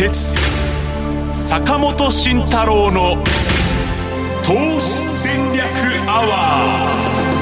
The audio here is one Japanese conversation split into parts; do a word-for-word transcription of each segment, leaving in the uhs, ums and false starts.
哲坂本慎太郎の投資戦略アワ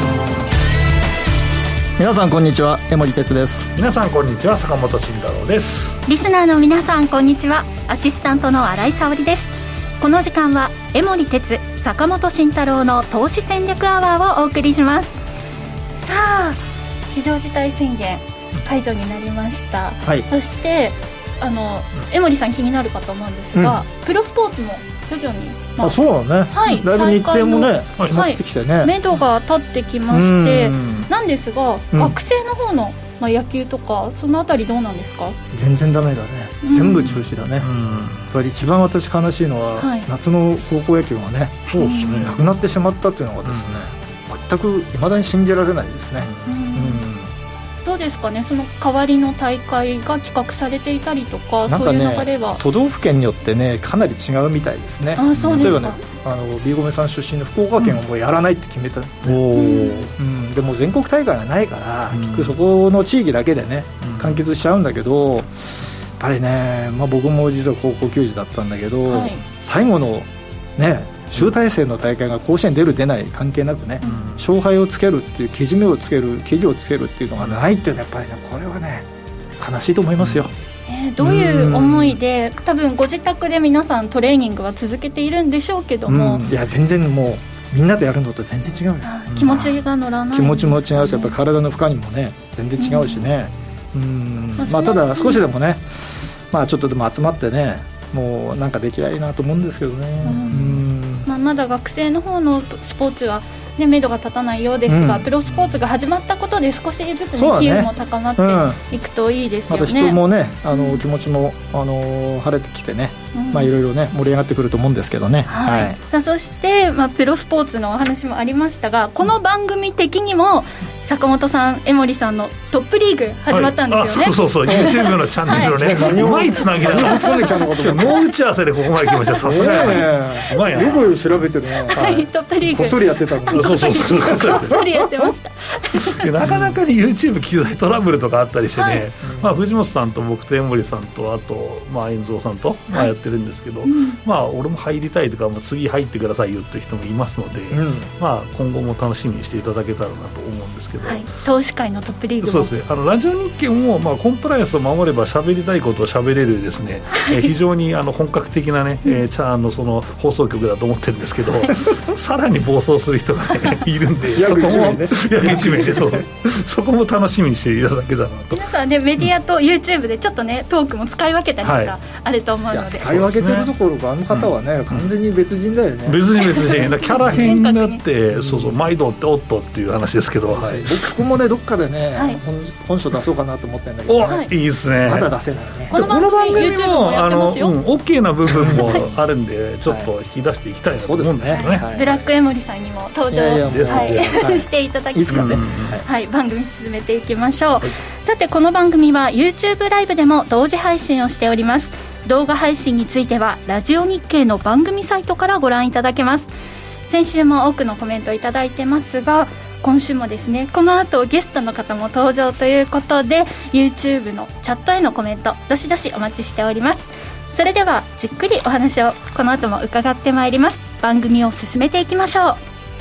ー。皆さんこんにちは、江森哲です。 皆さんこんにちは、坂本慎太郎です。 リスナーの皆さんこんにちは、アシスタントの新井沙織です。この時間は江森哲坂本慎太郎の投資戦略アワーをお送りします。さあ、非常事態宣言解除になりました、はい、そしてあの、うん、江森さん気になるかと思うんですが、うん、プロスポーツも徐々に、まあ、 あそうだね、はい、だいぶ日程もね決まってきてね、はい、 目処が立ってきましてなんですが、うん、学生の方の、まあ、野球とかそのあたりどうなんですか？ 全然ダメだね、うん、全部中止だね、うん、やっぱり一番私悲しいのは、はい、夏の高校野球がね、そうですね、なくなってしまったっていうのがですね、うん、全く未だに信じられないですね、うんうん、 どうですかね、その代わりの大会が企画されていたりとか、なんか、ね、そういう流れは都道府県によってねかなり違うみたいですね。 あ、そうですか。 例えばね、あの B ゴメさん出身の福岡県はもうやらないって決めた、うんうんうん、でも全国大会がないから、うん、結局そこの地域だけでね、うん、完結しちゃうんだけど、やっぱりね、まあ、僕も実は高校球児だったんだけど、はい、最後のね集大成の大会が甲子園出る出ない関係なくね、うん、勝敗をつけるっていうけじめをつけるけりをつけるっていうのがないっていうのはやっぱりね、これはね悲しいと思いますよ、 うんえー、どういう思いで、多分ご自宅で皆さんトレーニングは続けているんでしょうけども、うん、 いや全然もうみんなとやるのと全然違うよ、 うん、気持ちが乗らない、 気持ちも違うし、やっぱり体の負荷にもね全然違うしね、うんうんまあ、ただ少しでもね、まあ、ちょっとでも集まってね、もうなんかできないなと思うんですけどね、うんうんまあ、まだ学生の方のスポーツはね、目処が立たないようですが、うん、プロスポーツが始まったことで少しずつ、ねね、機運も高まっていくといいですよね、 また人もね、あの気持ちもあの晴れてきてね、うんまあ、いろいろね盛り上がってくると思うんですけどね、 はいはい、さあそして、まあ、プロスポーツのお話もありましたが、この番組的にも坂本さん、江森さんのトップリーグ始まったんですよね、 はい、あそうそうそう YouTube のチャンネルのね、はい、うまいつなぎだなもう打ち合わせでここまで来ました。さすがやね、 うまいな、よく調べてるね、 はい、トップリーグこっそりやってたのそうそうそうこっそりやってましたなかなかに YouTube 機材トラブルとかあったりしてね、はいまあ、藤本さんと僕と江森さんとあと、まあ、遠蔵さんと、まあ、やってるんですけど、はいうんまあ、俺も入りたいとかもう次入ってくださいよっていう人もいますので、うんまあ、今後も楽しみにしていただけたらなと思うんですけど、はい、 投資界のトップリーグもそうですね、あのラジオ日経も、まあ、コンプライアンスを守れば喋りたいことを喋れるですね、はいえー、非常にあの本格的なね、えー、チャーのその放送局だと思ってるんですけどさらに暴走する人が、ね、いるんでそこも約いち名でそうそこも楽しみにしていただけたらなと。 皆さんね、メディアと YouTube でちょっとねトークも使い分けたりとかあると思うので、はい、 使い分けてるところがあの方はね、うん、完全に別人だよね、 別人別人キャラ変になってそうそう毎度っておっとっていう話ですけど、はい、 僕もねどっかでね、はい、本, 本書出そうかなと思ってるんだけど、ね、 お、はい、いいですね、 まだ出せないね。 この番組もあの、うん、OK な部分もあるんでちょっと引き出していきたいなと思うんですよね、はい、 ブラックエモリさんにも登場、はいはい、していただきいつかね、 はい、番組進めていきましょう、はい、さてこの番組は YouTube ライブでも同時配信をしております。動画配信についてはラジオ日経の番組サイトからご覧いただけます。先週も多くのコメントいただいてますが、今週もですね、この後ゲストの方も登場ということで YouTube のチャットへのコメントどしどしお待ちしております。それではじっくりお話をこの後も伺ってまいります。番組を進めていきましょう。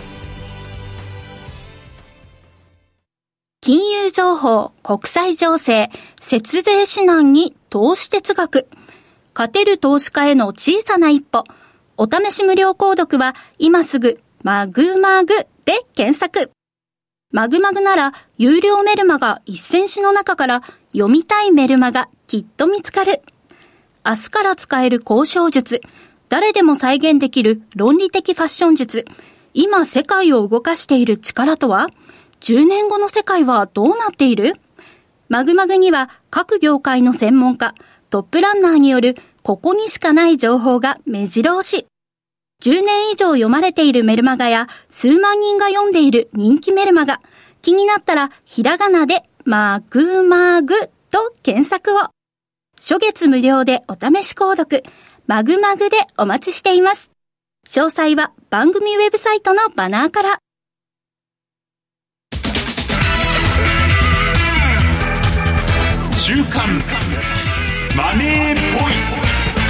金融情報、国際情勢、節税指南に投資哲学。勝てる投資家への小さな一歩。お試し無料購読は今すぐマグマグで検索。マグマグなら有料メルマガせんしの中から読みたいメルマガきっと見つかる。明日から使える交渉術。誰でも再現できる論理的ファッション術。今世界を動かしている力とは？じゅうねんごの世界はどうなっている？マグマグには各業界の専門家、トップランナーによるここにしかない情報が目白押し。じゅうねん以上読まれているメルマガや数万人が読んでいる人気メルマガ。気になったらひらがなでマグマグと検索を。初月無料でお試し購読。マグマグでお待ちしています。詳細は番組ウェブサイトのバナーから。 週刊マネーボイス。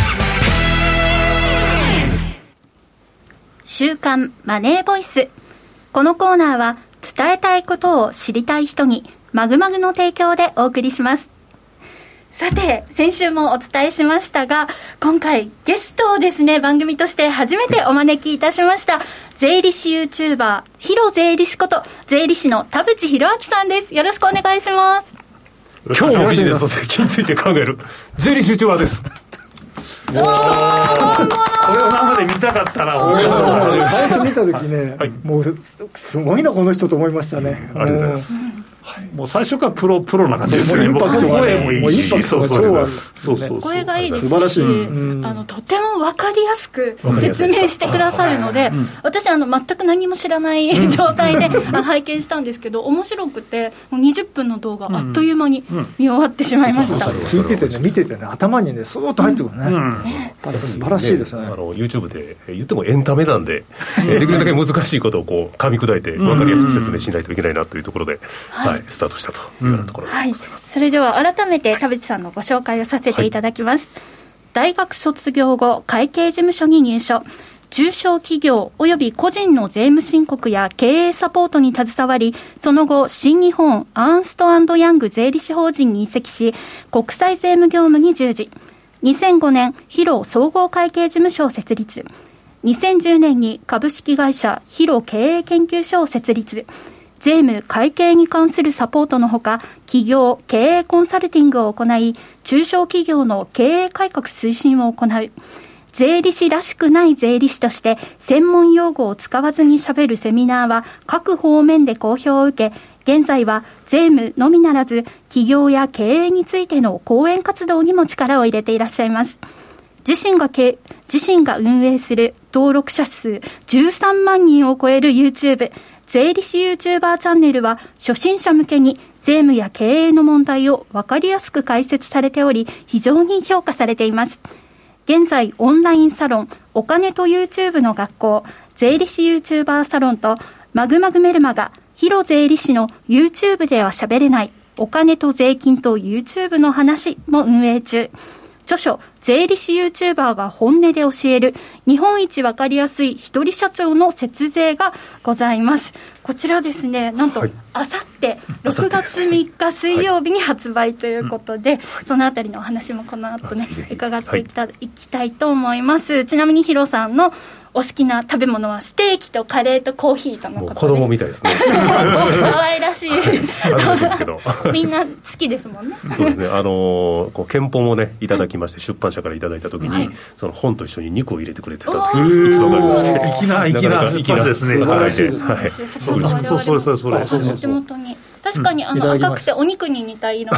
週刊マネーボイス。このコーナーは伝えたいことを知りたい人にマグマグの提供でお送りします。さて、先週もお伝えしましたが、今回ゲストをですね、番組として初めてお招きいたしました。税理士 YouTuber、広税理士こと税理士の田淵弘明さんです。よろしくお願いします。 今日のビジネスと税金について考える税理士 YouTuber です。 おー、本物。 これを生で見たかったな。 最初見た時ね、はい、もうすごいなこの人と思いましたね。 ありがとうございます。はい、もう最初からプロプロな感じですね。 インパクトが、ね、 声もいいし、 そうそうそうそう、声がいいですし、 素晴らしい、 うん、あのとても分かりやすく説明してくださるので、私あの全く何も知らない状態で拝見したんですけど、面白くてもうにじゅっぷんの動画あっという間に見終わってしまいました。 聞いててね、見ててね、頭にねスーッと入ってくるね。うん、ね、素晴らしいですね。 あの YouTube で言ってもエンタメなんで、できるだけ難しいことをこう噛み砕いて分かりやすく説明しないといけないなというところで、はいはい、スタートしたというようなところでございます。 はい、それでは改めて田淵さんのご紹介をさせていただきます。はい、大学卒業後、会計事務所に入所。中小企業及び個人の税務申告や経営サポートに携わり、その後、新日本アーンスト&ヤング税理士法人に移籍し、国際税務業務に従事。にせんごねん、広総合会計事務所を設立。にせんじゅうねんに株式会社広経営研究所を設立。税務会計に関するサポートのほか、企業経営コンサルティングを行い、中小企業の経営改革推進を行う。税理士らしくない税理士として専門用語を使わずにしゃべるセミナーは各方面で好評を受け、現在は税務のみならず企業や経営についての講演活動にも力を入れていらっしゃいます。自身が自身が運営する登録者数じゅうさんまんにんを超える YouTube、税理士 YouTuber チャンネルは初心者向けに税務や経営の問題を分かりやすく解説されており、非常に評価されています。現在オンラインサロンお金と YouTube の学校、税理士 YouTuber サロンとマグマグメルマガ広税理士の YouTube では喋れないお金と税金と YouTube の話も運営中。著書税理士 YouTuber が本音で教える日本一わかりやすい一人社長の節税がございます。こちらですね、なんと、はい、あさってろくがつみっか水曜日に発売ということで、はい、そのあたりのお話もこの後ね伺っていきた、はい、いきたいと思います。ちなみにヒロさんのお好きな食べ物はステーキとカレーとコーヒーとのことで、 子供みたいですね。 可愛らしいみんな好きですもんね。 そうですね、あのー、こう憲法もねいただきまして、出版社からいただいた時に、はい、その本と一緒に肉を入れてくれてたという逸話がありまして、 粋な粋な粋なですね。 素晴らしいですね。はい、そうそうそうそうそうそう。 お手元に確かにあの赤くてお肉に似た色の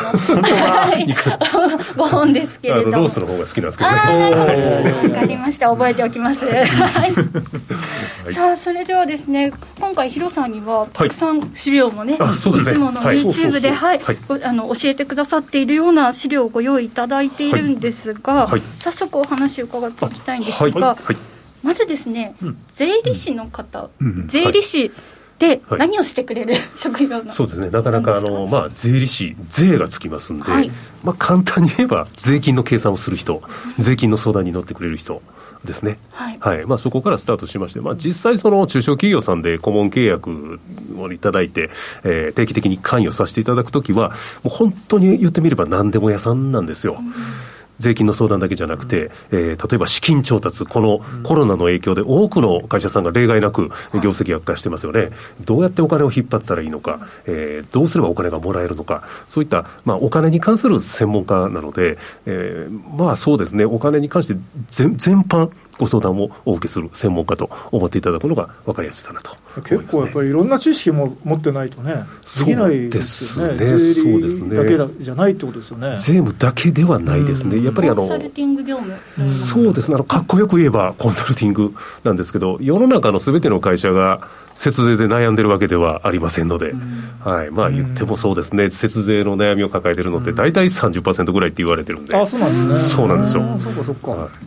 ご本ですけれども、 ロースの方が好きなんですけどね。 わかりました、覚えておきます。はい、さあそれではですね、今回ヒロさんにはたくさん資料もね、はい、いつもの YouTube で教えてくださっているような資料をご用意いただいているんですが、はい、早速お話を伺っていきたいんですが、はいはい、まずですね、うん、税理士の方、うん、税理士、はいで何をしてくれる、はい、職業のそうですね、なかなかあの、まあ、税理士税がつきますんで、はい、まあ、簡単に言えば税金の計算をする人、税金の相談に乗ってくれる人ですね。はいはい、まあ、そこからスタートしまして、まあ、実際その中小企業さんで顧問契約をいただいて、えー、定期的に関与させていただくときはもう本当に言ってみれば何でも屋さんなんですよ。うん、税金の相談だけじゃなくて、えー、例えば資金調達、このコロナの影響で多くの会社さんが例外なく業績悪化してますよね。どうやってお金を引っ張ったらいいのか、えー、どうすればお金がもらえるのか、そういった、まあ、お金に関する専門家なので、えー、まあそうですね、お金に関して全、全般ご相談をお受けする専門家と思っていただくのが分かりやすいかなと、ね、 結構やっぱりいろんな知識も持ってないとねできないですよね。 そうですね、 税理だけじゃないってことですよね。 税務だけではないですね。やっぱりあのコンサルティング業務、うん、 そうですね、あのかっこよく言えばコンサルティングなんですけど、世の中のすべての会社が節税で悩んでるわけではありませんので、うん、はい、まあ言ってもそうですね、節税の悩みを抱えているのって大体 さんじゅっパーセント ぐらいって言われてるんで。 あ、そうなんですね。 そうなんですよ。 そっかそっか、はい、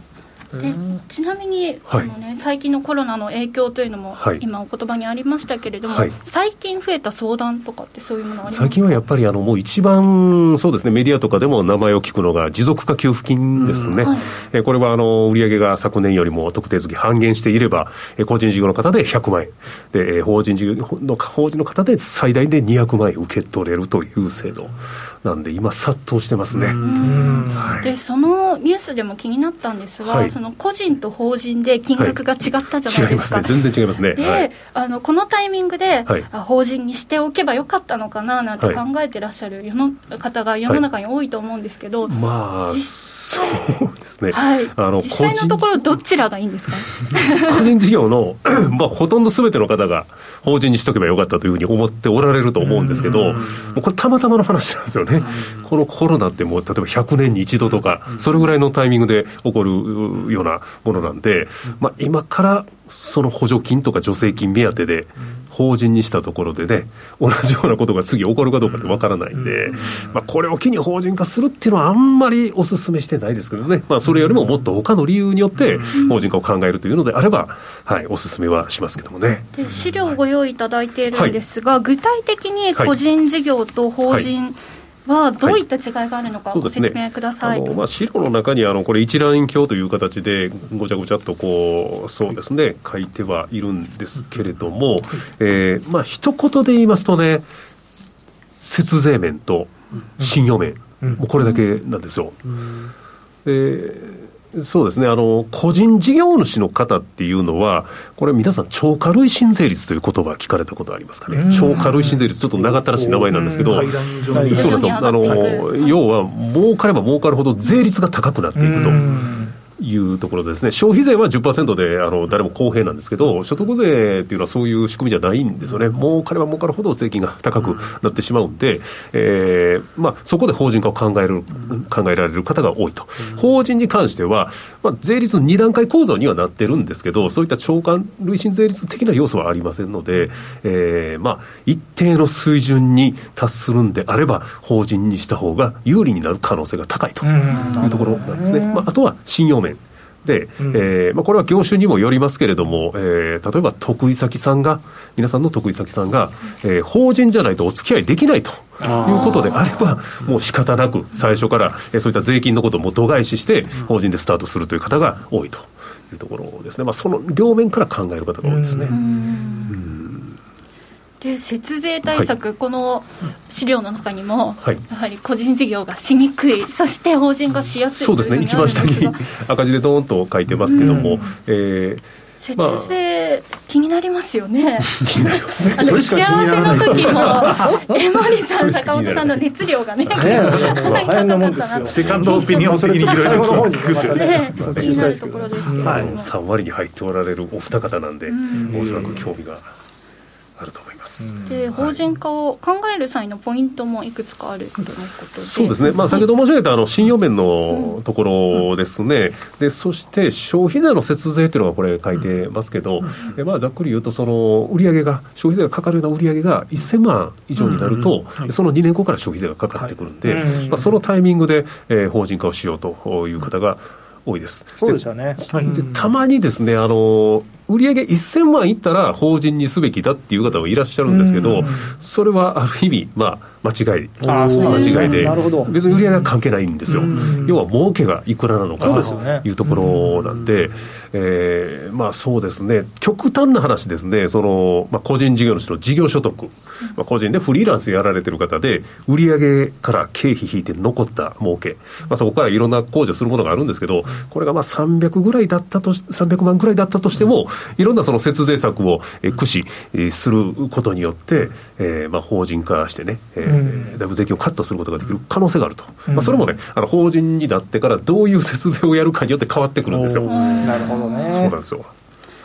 でちなみに、はい、あのね、最近のコロナの影響というのも、はい、今お言葉にありましたけれども、はい、最近増えた相談とかってそういうものありますか？ 最近はやっぱりあのもう一番そうですね、メディアとかでも名前を聞くのが持続化給付金ですね、はい、えこれはあの売上が昨年よりも特定月半減していれば、個人事業の方でひゃくまんえんで、法人事業の法人の方で最大でにひゃくまんえん受け取れるという制度なんで今殺到してますね。 はい、でそのニュースでも気になったんですが、はい、その個人と法人で金額が違ったじゃないですか。 はい、違いますね、全然違いますね。 で、はい、あのこのタイミングで、はい、あ法人にしておけばよかったのかななんて考えてらっしゃる世の方が世の中に多いと思うんですけど、はい、 まあそうですね、 はい、あの実際のところどちらがいいんですか？ 個人事業の、まあ、ほとんど全ての方が法人にしとけばよかったというふうに思っておられると思うんですけど、もうこれたまたまの話なんですよね。このコロナってもう例えばひゃくねんに一度とかそれぐらいのタイミングで起こるようなものなんで、まあ、今からその補助金とか助成金目当てで法人にしたところでね、同じようなことが次起こるかどうかってわからないんで、まあ、これを機に法人化するっていうのはあんまりお勧めしてないですけどね、まあ、それよりももっと他の理由によって法人化を考えるというのであれば、はい、お勧めはしますけどもね。 で資料をご用意いただいているんですが、はい、具体的に個人事業と法人、はいはどういった違いがあるのか、ご説明ください。 はい、あのまあ、資料の中にあのこれ一覧表という形でごちゃごちゃっとこうそうですね書いてはいるんですけれども、えー、まあ一言で言いますとね、節税面と信用面、もうこれだけなんですよ。えーそうですね、あの個人事業主の方っていうのはこれ皆さん超過累進税率という言葉聞かれたことありますかね。超過累進税率、ちょっと長ったらしい名前なんですけど、そうです、あの要は儲かれば儲かるほど税率が高くなっていくというところですね。消費税は じゅっパーセント であの誰も公平なんですけど、所得税っていうのはそういう仕組みじゃないんですよね。儲かれば儲かるほど税金が高くなってしまうんで、えーまあ、そこで法人化を考える考えられる方が多いと。法人に関しては、まあ、税率のに段階構造にはなってるんですけど、そういった超過累進税率的な要素はありませんので、えーまあ、一定の水準に達するんであれば法人にした方が有利になる可能性が高いというところなんですね。まあ、あとは信用面で、うんえーまあ、これは業種にもよりますけれども、えー、例えば得意先さんが皆さんの得意先さんが、えー、法人じゃないとお付き合いできないということであれば、もう仕方なく最初から、えー、そういった税金のことをもう度外視して法人でスタートするという方が多いというところですね。まあ、その両面から考える方が多いですね。うんうんで節税対策、はい、この資料の中にも、はい、やはり個人事業がしにくい、そして法人化しやすい、 そうですね、一番下に赤字でドーンと書いてますけども、うんえー節税、まあ、気になりますよね。 気になりますね。 あの打ち合わせの時も江森さん、坂本さんの熱量がね、 大変なもんですよ。 セカンドオピニオン的にいろいろ聞くね、気になるところですけど、 はい、さん割に入っておられるお二方なんで、うん、おそらく興味があると思います。 で法人化を考える際のポイントもいくつかあるということで、 そうですね、まあ、先ほど申し上げたあの信用面のところですね、うん、でそして消費税の節税というのがこれ書いてますけど、うんまあ、ざっくり言うとその売上が消費税がかかるような売上がせんまん以上になると、うんうん、そのにねんごから消費税がかかってくるんで、はいまあ、そのタイミングで、えー、法人化をしようという方が多いです。 そうですよね。 ででたまにですね、あの売上せんまんいったら法人にすべきだっていう方もいらっしゃるんですけど、それはある意味、まあ、間違いあそう間違いで、別に売上が関係ないんですよ。要は儲けがいくらなのかというところなんで、えー、まあそうですね、極端な話ですね、その、まあ、個人事業主の事業所得、まあ、個人でフリーランスやられてる方で売上から経費引いて残った儲け、まあ、そこからいろんな控除するものがあるんですけど、これがまあさんびゃくぐらいだったとしさんびゃくまんぐらいだったとしても、いろんなその節税策を駆使することによって、えー、まあ法人化してね、えー、だいぶ税金をカットすることができる可能性があると、うんまあ、それもね、あの法人になってからどういう節税をやるかによって変わってくるんですよ。 なるほどね。 そうなんですよ。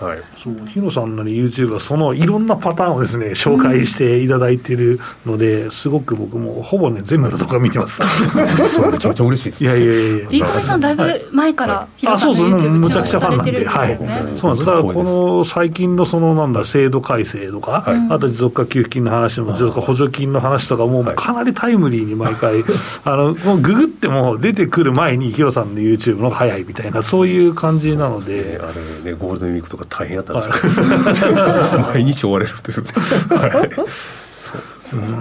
はい、 そうヒロさんの YouTube はそのいろんなパターンをですね紹介していただいているので、すごく僕もほぼね全部のところ見てますそれめちゃめちゃ嬉しいです。 いやいやいやいや、 リーコメさんだいぶ前からヒロさんの YouTube チャンネルされてるんですよね。 そうなんです。だからこの最近のそのなんだ制度改正とか、はい、あと持続化給付金の話も持続化補助金の話とかもかなりタイムリーに毎回あのもうググっても出てくる前にヒロさんの YouTube の方が早いみたいな、そういう感じなので、 あれねゴールデンウィークとか大変やったんですよ、はい、毎日追われるという、はい、そうですね。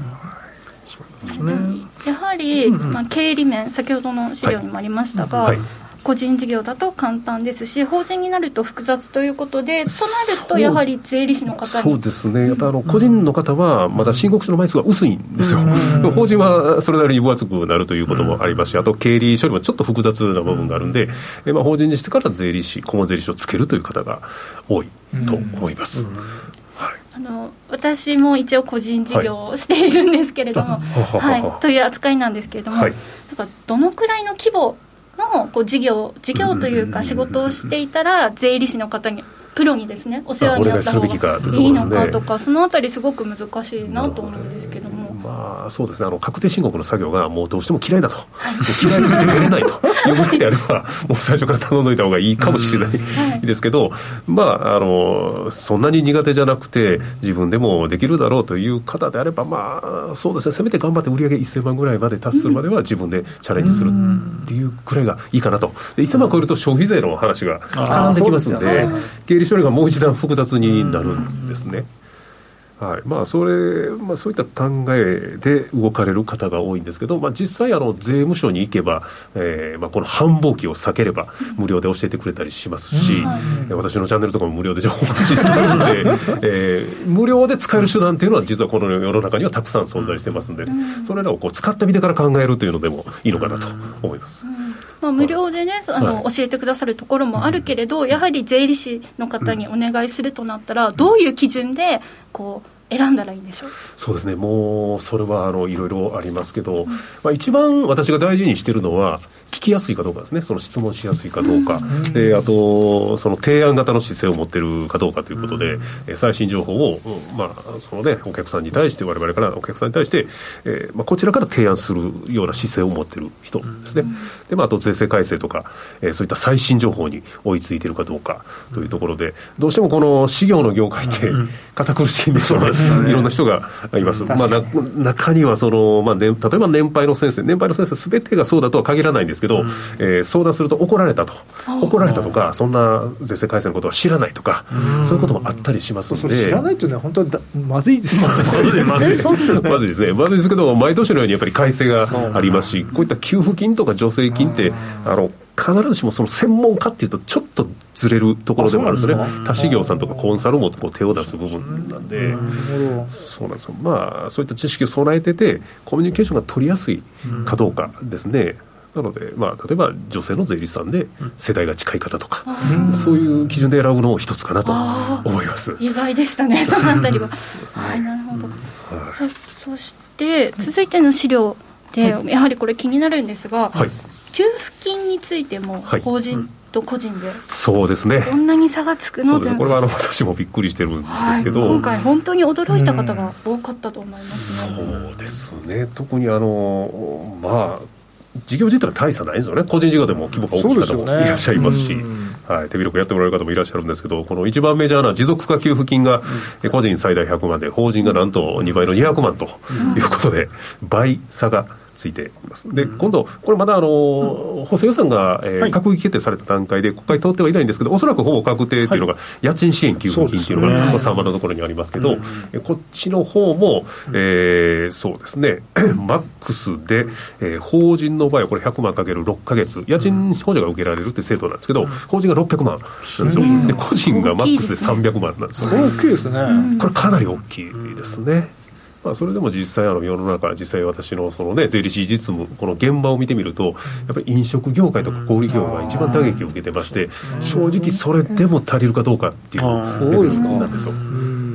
やはり、まあ、経理面先ほどの資料にもありましたが、はいはい、個人事業だと簡単ですし法人になると複雑ということで、となるとやはり税理士の方にそうですね、やっぱあの個人の方はまだ申告書の枚数が薄いんですよ。法人はそれなりに分厚くなるということもありますし、あと経理処理もちょっと複雑な部分があるんで、えまあ、法人にしてから税理士顧問税理士をつけるという方が多いと思います。 あの私も一応個人事業をしているんですけれども、はいはい、という扱いなんですけれども、はい、なんかどのくらいの規模のこう事業事業というか仕事をしていたら税理士の方にプロにですねお世話になった方がいいのかとか、そのあたりすごく難しいなと思うんですけども、 まあそうですね、あの確定申告の作業がもうどうしても嫌いだと、はい、嫌いすぎてやれないというぐらいであればもう最初から頼んどいた方がいいかもしれないですけど、まああのそんなに苦手じゃなくて自分でもできるだろうという方であれば、まあそうですね、せめて頑張って売上いっせんまんぐらいまで達するまでは自分でチャレンジするっていうくらいがいいかなと。でいっせんまん超えると消費税の話が絡んできますので、経理処理がもう一段複雑になるんですね。はい、まあそれまあ、そういった考えで動かれる方が多いんですけど、まあ、実際あの税務署に行けば、えーまあ、この繁忙期を避ければ無料で教えてくれたりしますし、うん、私のチャンネルとかも無料で情報発信してますので、えー、無料で使える手段っていうのは実はこの世の中にはたくさん存在してますんで、ね、うん、それらをこう使ってみてから考えるというのでもいいのかなと思います。うん、 まあ、無料でね、あの、はい、教えてくださるところもあるけれど、やはり税理士の方にお願いするとなったら、うん、どういう基準でこう選んだらいいんでしょう。 そうですね、もうそれはあのいろいろありますけど、うん、まあ、一番私が大事にしてるのは聞きやすいかどうかですね。その質問しやすいかどうか、うん、であとその提案型の姿勢を持ってるかどうかということで、うん、最新情報を、うん、まあそのね、お客さんに対して我々からお客さんに対して、えーまあ、こちらから提案するような姿勢を持ってる人ですね。うん、で、まあ、あと税制改正とか、えー、そういった最新情報に追いついているかどうかというところで、どうしてもこの事業の業界って堅苦しいんですよね。いろんな人がいます。まあ、な中にはその、まあね、例えば年配の先生年配の先生すべてがそうだとは限らないんですけど、うん、えー、相談すると怒られたと怒られたとか、そんな税制改正のことは知らないとか、そういうこともあったりしますので、 知らないというのは本当にだまずいですよね。 まずいですまずいですね。まずいですけど、毎年のようにやっぱり改正がありますし、こういった給付金とか助成金ってあの必ずしもその専門家っていうとちょっとずれるところでもあるんですね。他事業さんとかコンサルもこう手を出す部分なんで、そうなんですよ。まあそういった知識を備えててコミュニケーションが取りやすいかどうかですね。なので、まあ、例えば女性の税理士さんで世代が近い方とか、うん、そういう基準で選ぶのも一つかなと思います。 意外でしたね、そのあたりは。はい、なるほど。うん、はい、そ, そして続いての資料で、はい、やはりこれ気になるんですが、はい、給付金についても法人と個人で、はい、うん、そうですね、こんなに差がつくのというの、 これはあの私もびっくりしてるんですけど、はい、 今回本当に驚いた方が多かったと思いますね。 うん、そうですね、特にあのまあ事業自体は大差ないんですよね。個人事業でも規模が大きい方もいらっしゃいますし、はい、手広くやってもらえる方もいらっしゃるんですけど、この一番メジャーな持続化給付金が、うん、個人最大ひゃくまんで法人がなんとにばいのにひゃくまんということで、うん、倍差がついています。で、今度これまだあの、うん、補正予算が、えーはい、閣議決定された段階で国会通ってはいないんですけど、おそらくほぼ確定というのが、はい、家賃支援給付金というのが、ね、さんばんのところにありますけど、うん、こっちの方も、えー、そうですねマックスで、えー、法人の場合はこれひゃくまんかけるろっかげつ家賃補助が受けられるという制度なんですけど、うん、法人がろっぴゃくまんなんですよ。で個人がマックスでさんびゃくまんなんですよね。 大きいですね。 これかなり大きいですね。まあ、それでも実際あの世の中実際私のそのね税理士実務この現場を見てみるとやっぱり飲食業界とか小売業が一番打撃を受けてまして、正直それでも足りるかどうかっていうレベルなんですよ。はい、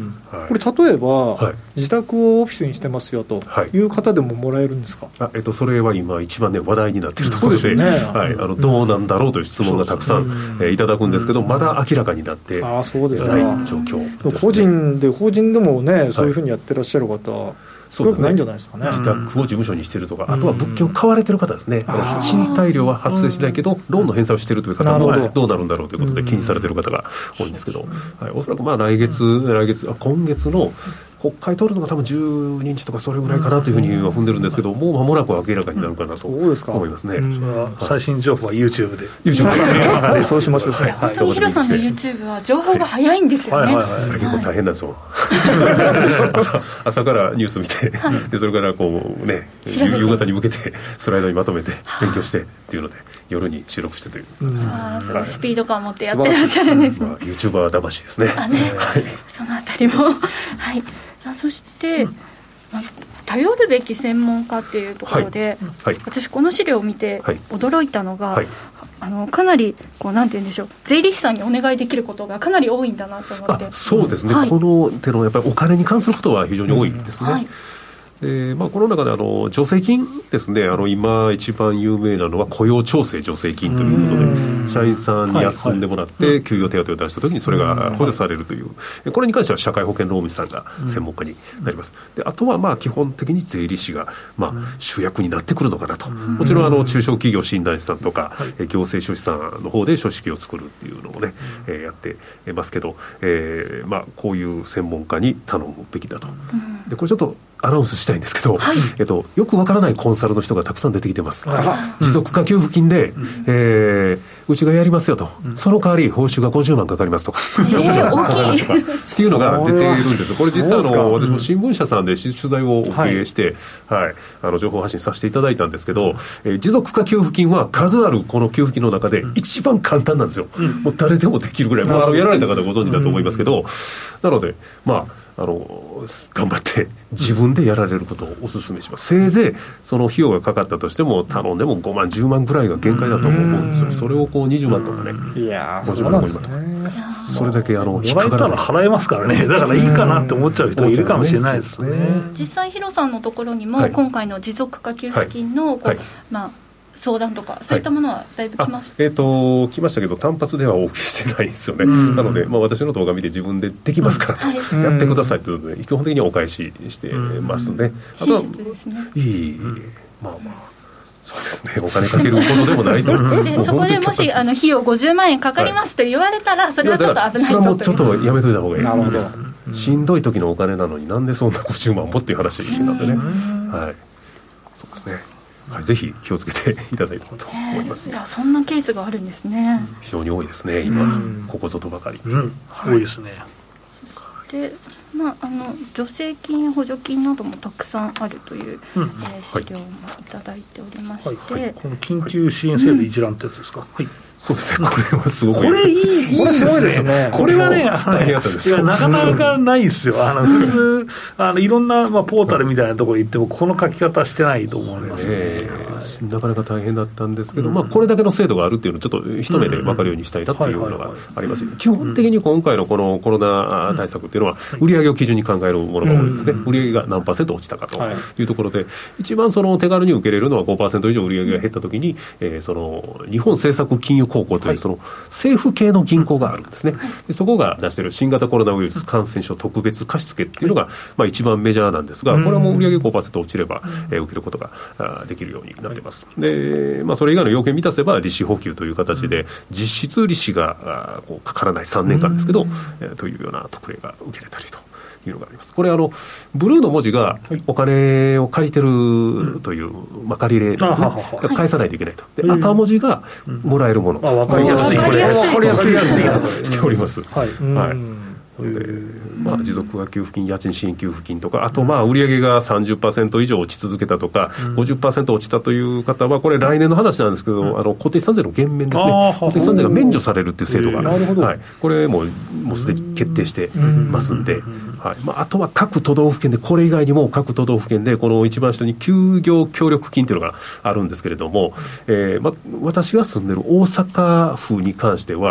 これ例えば、はい、自宅をオフィスにしてますよという方でももらえるんですか？ あ、えっと、それは今一番ね話題になっているところ で, で、ね、はい、あのどうなんだろうという質問がたくさん、うんえー、いただくんですけど、まだ明らかになってない状況ですね。 個人で法人でもねそういうふうにやってらっしゃる方、はいすごくないんじゃないですかね。 自宅を事務所にしているとか、うん、あとは物件を買われている方ですね、うん、賃貸料は発生しないけど、うん、ローンの返済をしているという方もどうなるんだろうということで気にされている方が多いんですけど、うんはい、おそらくまあ来月、来月今月の国会通るのが多分じゅうににちとかそれぐらいかなというふうには踏んでるんですけど、もう間もなく明らかになるかなと思いますね。うん、 はい、最新情報は YouTube で YouTube でそうしましょう。 はい、本当にヒロさんの YouTube は情報が早いんですよね。 はいはいはいはい、結構大変なんですよ。朝, 朝からニュース見て、はい、でそれからこう、ね、夕方に向けてスライドにまとめて勉強してっていうので夜に収録してという、うん、 あすごいスピード感を持ってやってらっしゃるんですね。まあ、 YouTuber 魂ですね。 あね、はい、そのあたりもはいそして、うんまあ、頼るべき専門家っていうところで、はいはい、私この資料を見て驚いたのが、はい、あのかなりこうなんて言うんでしょう、税理士さんにお願いできることがかなり多いんだなと思って。 あそうですね、はい、この手のやっぱりお金に関することは非常に多いですね、うんはいでまあ、この中であの助成金ですね、あの今一番有名なのは雇用調整助成金ということで、社員さんに休んでもらって給与手当を出したときにそれが補助されるという、これに関しては社会保険労務士さんが専門家になります。であとはまあ基本的に税理士がまあ主役になってくるのかなと。もちろんあの中小企業診断士さんとか行政書士さんの方で書式を作るっていうのをね、えー、やってますけど、えーまあ、こういう専門家に頼むべきだと。でこれちょっとアナウンスしたいんですけど、はいえっと、よくわからないコンサルの人がたくさん出てきてます。持続化給付金で、うんえー、うちがやりますよと、うん、その代わり報酬がごじゅうまんかかりますとか、えー、大きいっていうのが出ているんです。これ実際あの私も新聞社さんで取材をお受けして、はいはい、あの情報発信させていただいたんですけど、えー、持続化給付金は数あるこの給付金の中で一番簡単なんですよ、うん、もう誰でもできるぐらい、まあ、あのやられた方ご存知だと思いますけど、うん、なのでまああの頑張って自分でやられることをお勧めします。せいぜいその費用がかかったとしても頼んでもごまんじゅうまんぐらいが限界だと思うんですよ。それをこうにじゅうまんとかね、 いやごじゅうまんごじゅうまんとか、それだけあの引っかからない。もらえたら払えますからね。だからいいかなって思っちゃう人いるかもしれないですね。 実際ヒロさんのところにも今回の持続化給付金のこう、はいはい、まあ相談とかそういったものはだいぶ来ました、 はい、えーと来ましたけど単発ではお受けしてないんですよね。なので、まあ、私の動画見て自分でできますからと、はい、やってくださいということで基本的にお返ししてますので、あとは親切ですね。 いい、まあまあそうですね、お金かけるほどでもないとでそこでもしあの費用ごじゅうまんえんかかりますと言われたら、はい、それはちょっと危ないぞと。 それはもうちょっとやめといた方がいいです。しんどい時のお金なのになんでそんなごじゅうまんもっていう話なんでね、はい、そうですね、はい、ぜひ気をつけていただいたと思います。 いやそんなケースがあるんですね。 非常に多いですね今、ここぞとばかり、 うん、多いですね。 でまあ、あの助成金補助金などもたくさんあるという、うんえー、資料もいただいておりまして、はいはい、 この緊急支援制度一覧ってやつですか、うんはい、 そうですね、これはすごくこれいい、いいこれすごいですね。 これはね、あのねいやなかなかないですよ。あの普通あのいろんな、まあ、ポータルみたいなところに行ってもこの書き方してないと思いますね、えー、なかなか大変だったんですけど、うんまあ、これだけの制度があるっていうのをちょっと一目で分かるようにしたいなっていうのがあります。基本的に今回のこのコロナ対策っていうのは売上を基準に考えるものが多いですね。売上が何パーセント落ちたかというところで、一番その手軽に受けれるのは ごパーセント 以上売上が減ったときに、えー、その日本政策金融公庫というその政府系の銀行があるんですね。でそこが出している新型コロナウイルス感染症特別貸付っていうのが、まあ、一番メジャーなんですが、これはもう売上 ごパーセント 落ちれば、えー、受けることができるようになっています。で、まあ、それ以外の要件満たせば利子補給という形で実質利子がこうかからないさんねんかんですけど、えー、というような特例が受けれたりというのがあります。これあのブルーの文字がお金を借りてるという、まあ、借り入れですね、返さないといけないと。で赤文字がもらえるもの、 分かりやすい、これ分かりやすいしております。はい、はいでまあ、持続化給付金、家賃支援給付金とか、あとまあ売上が さんじゅっパーセント 以上落ち続けたとか、うん、ごじゅっパーセント 落ちたという方は、これ来年の話なんですけど、うん、あの固定資産税の減免ですね。固定資産税が免除されるっていう制度が、はい、これももうすでに決定してますんで、はいまあ、あとは各都道府県で、これ以外にも各都道府県でこの一番下に休業協力金というのがあるんですけれども、えーまあ、私が住んでる大阪府に関しては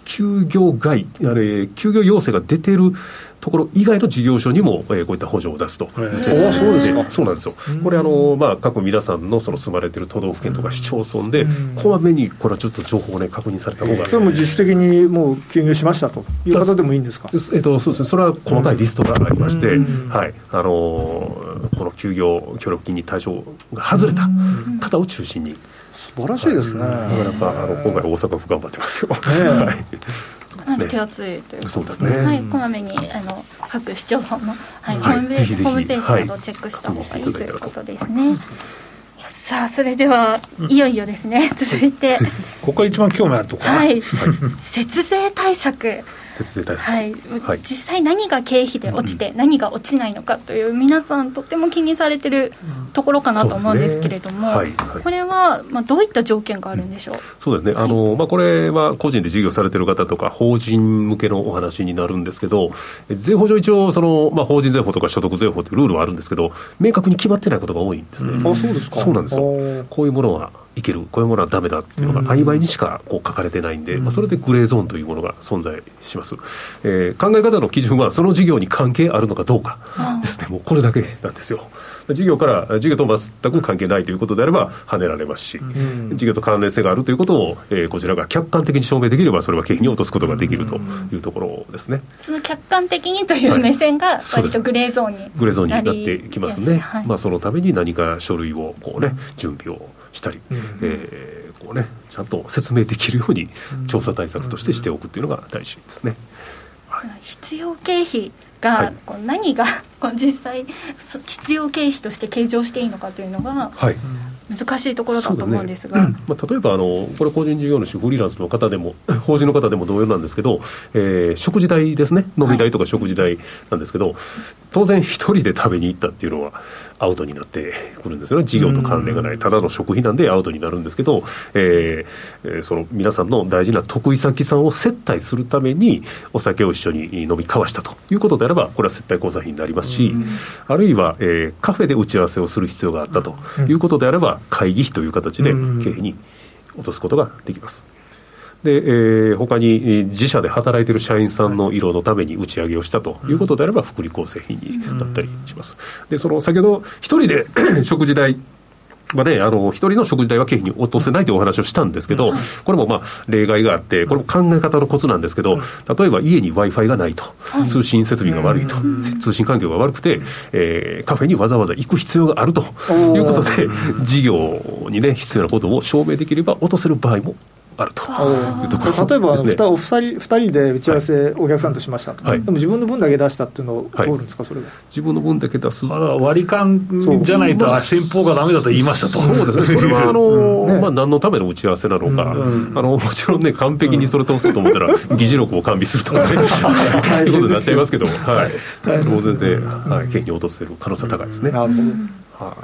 休業外あれ休業要請が出ているところ以外の事業所にも、えー、こういった補助を出すと。 ー、そうですか。 そうなんですよ。これあの、まあ、各皆さんのその住まれている都道府県とか市町村でこまめにこれはちょっと情報を、ね、確認された方が、 それも自主的にもう休業しましたという方でもいいんですか。 えー、とそうですね、それは細かいリストがありまして、はい、あのー、この休業協力金に対象が外れた方を中心に。 素晴らしいですね。 なかなかあの今回大阪府頑張ってますよ。ねはいかなり手厚いということで、 そうですね、 はい、こまめにあの各市町村の、はいはい、 ホームページ、ホームページなどをチェックした方がいいということですね。さあそれではいよいよですね、続いてここが一番興味あるところ、 はい、節税対策、 節税対策、 はいはい、 実際何が経費で落ちて、うん、何が落ちないのかという皆さんとっても気にされてるところかなと思うんですけれども、ねはいはい、これは、まあ、どういった条件があるんでしょう。 そうですね、あの、まあ、これは個人で事業されている方とか法人向けのお話になるんですけど、税法上一応その、まあ、法人税法とか所得税法というルールはあるんですけど明確に決まってないことが多いんですね。 あ、そうですか。 そうなんですよ。こういうものはいける、こういうものはダメだっていうのが曖昧にしかこう書かれてないんで、まあ、それでグレーゾーンというものが存在します。えー、考え方の基準はその事業に関係あるのかどうかですね。もうこれだけなんですよ。事業から事業と全く関係ないということであれば跳ねられますし、うん、事業と関連性があるということを、えー、こちらが客観的に証明できればそれは経費に落とすことができるというところですね。 その客観的にという目線が割とグレーゾーンに、はい、 グレーゾーンになってきますね。はい、まあ、そのために何か書類をこう、ね、準備をしたり、うん、えーこうね、ちゃんと説明できるように調査対策としてしておくというのが大事ですね。 はい、必要経費がこう何がこう実際必要経費として計上していいのかというのが難しいところだと思うんですが、 ね、まあ、例えばあのこれ個人事業主フリーランスの方でも法人の方でも同様なんですけど、えー、食事代ですね、飲み代とか食事代なんですけど、はい、当然一人で食べに行ったっていうのはアウトになってくるんですよね。事業と関連がないただの食費なんでアウトになるんですけど、えー、その皆さんの大事な得意先さんを接待するためにお酒を一緒に飲み交わしたということであればこれは接待交際費になりますし、あるいは、えー、カフェで打ち合わせをする必要があったということであれば会議費という形で経費に落とすことができます。で、えー、他に自社で働いている社員さんの色のために打ち上げをしたということであれば福利厚生費になったりします。で、その先ほど一人で食事代まあね、あの一人の食事代は経費に落とせないというお話をしたんですけど、これもまあ例外があってこれも考え方のコツなんですけど、例えば家に Wi-Fi がないと、通信設備が悪いと、通信環境が悪くて、えー、カフェにわざわざ行く必要があるということで事業にね必要なことを証明できれば落とせる場合もあるというところですね。例えばふたり、ふたりで打ち合わせ、はい、お客さんとしましたと、はい、でも自分の分だけ出したっていうのを通るんですか、はい、それは自分の分だけ出す、 まあ、割り勘じゃないと先方がダメだと言いましたと。 そうですね、それはあの、うんね、まあ、何のための打ち合わせなのか、うん、あのもちろんね完璧にそれ通そうと思ったら、うん、議事録を完備するとかねということになっちゃいますけど、はい、もう全然、はい、経費に落とせる可能性は高いですね。 なるほど、はい。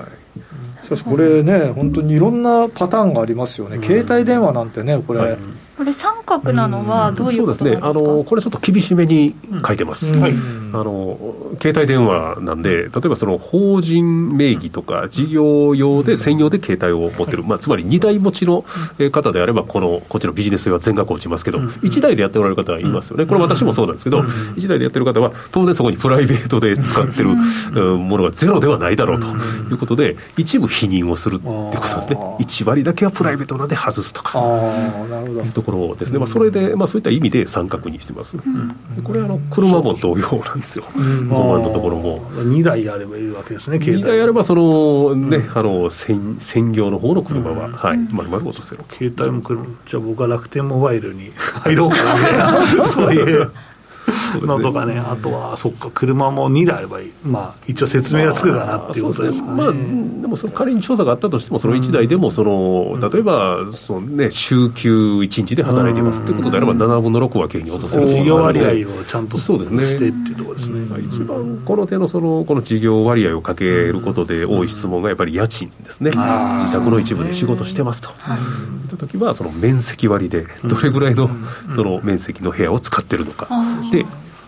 しかしこれね本当にいろんなパターンがありますよね、うん、携帯電話なんてねこれ、はい、 これ三角なのはどういうことなんですか。 そうですね、あのこれちょっと厳しめに書いてます、うん、はい、あの携帯電話なんで、例えばその法人名義とか事業用で専用で携帯を持ってる、まあ、つまりにだい持ちの方であればこのこっちのビジネスは全額落ちますけど、いちだいでやっておられる方はいますよね。これ私もそうなんですけど、いちだいでやってる方は当然そこにプライベートで使ってるものがゼロではないだろうということで一部否認をするってことですね。いち割だけはプライベートなんで外すとかいうところですね。まあ、それで、まあ、そういった意味で三角にしてます、うん、これはあの車も同様なんですよ、うん、ごまんのところもにだいあればいいわけですね。 にだいあればその、ね、うん、あの 専, 専業の方の車は、うん、はい、丸々落とせる。 携帯も車、じゃあ僕は楽天モバイルに入ろうかなみたいなそういうのとかね。あとはそっか車もにだいあればいい、まあ、一応説明がつくかなっていうことですかね。 まあ、でもその仮に調査があったとしてもそのいちだいでもその、うん、例えばその、ね、週休いちにちで働いていますってことであればななぶんのろくは経費に落とせる事業割合をちゃんとそうですねしてっていうところですね、うん、 一番この手のそのこの事業割合をかけることで多い質問がやっぱり家賃ですね、うん、自宅の一部で仕事してますと、うん、いった時はその面積割でどれぐらいのその面積の部屋を使ってるのか、うん、で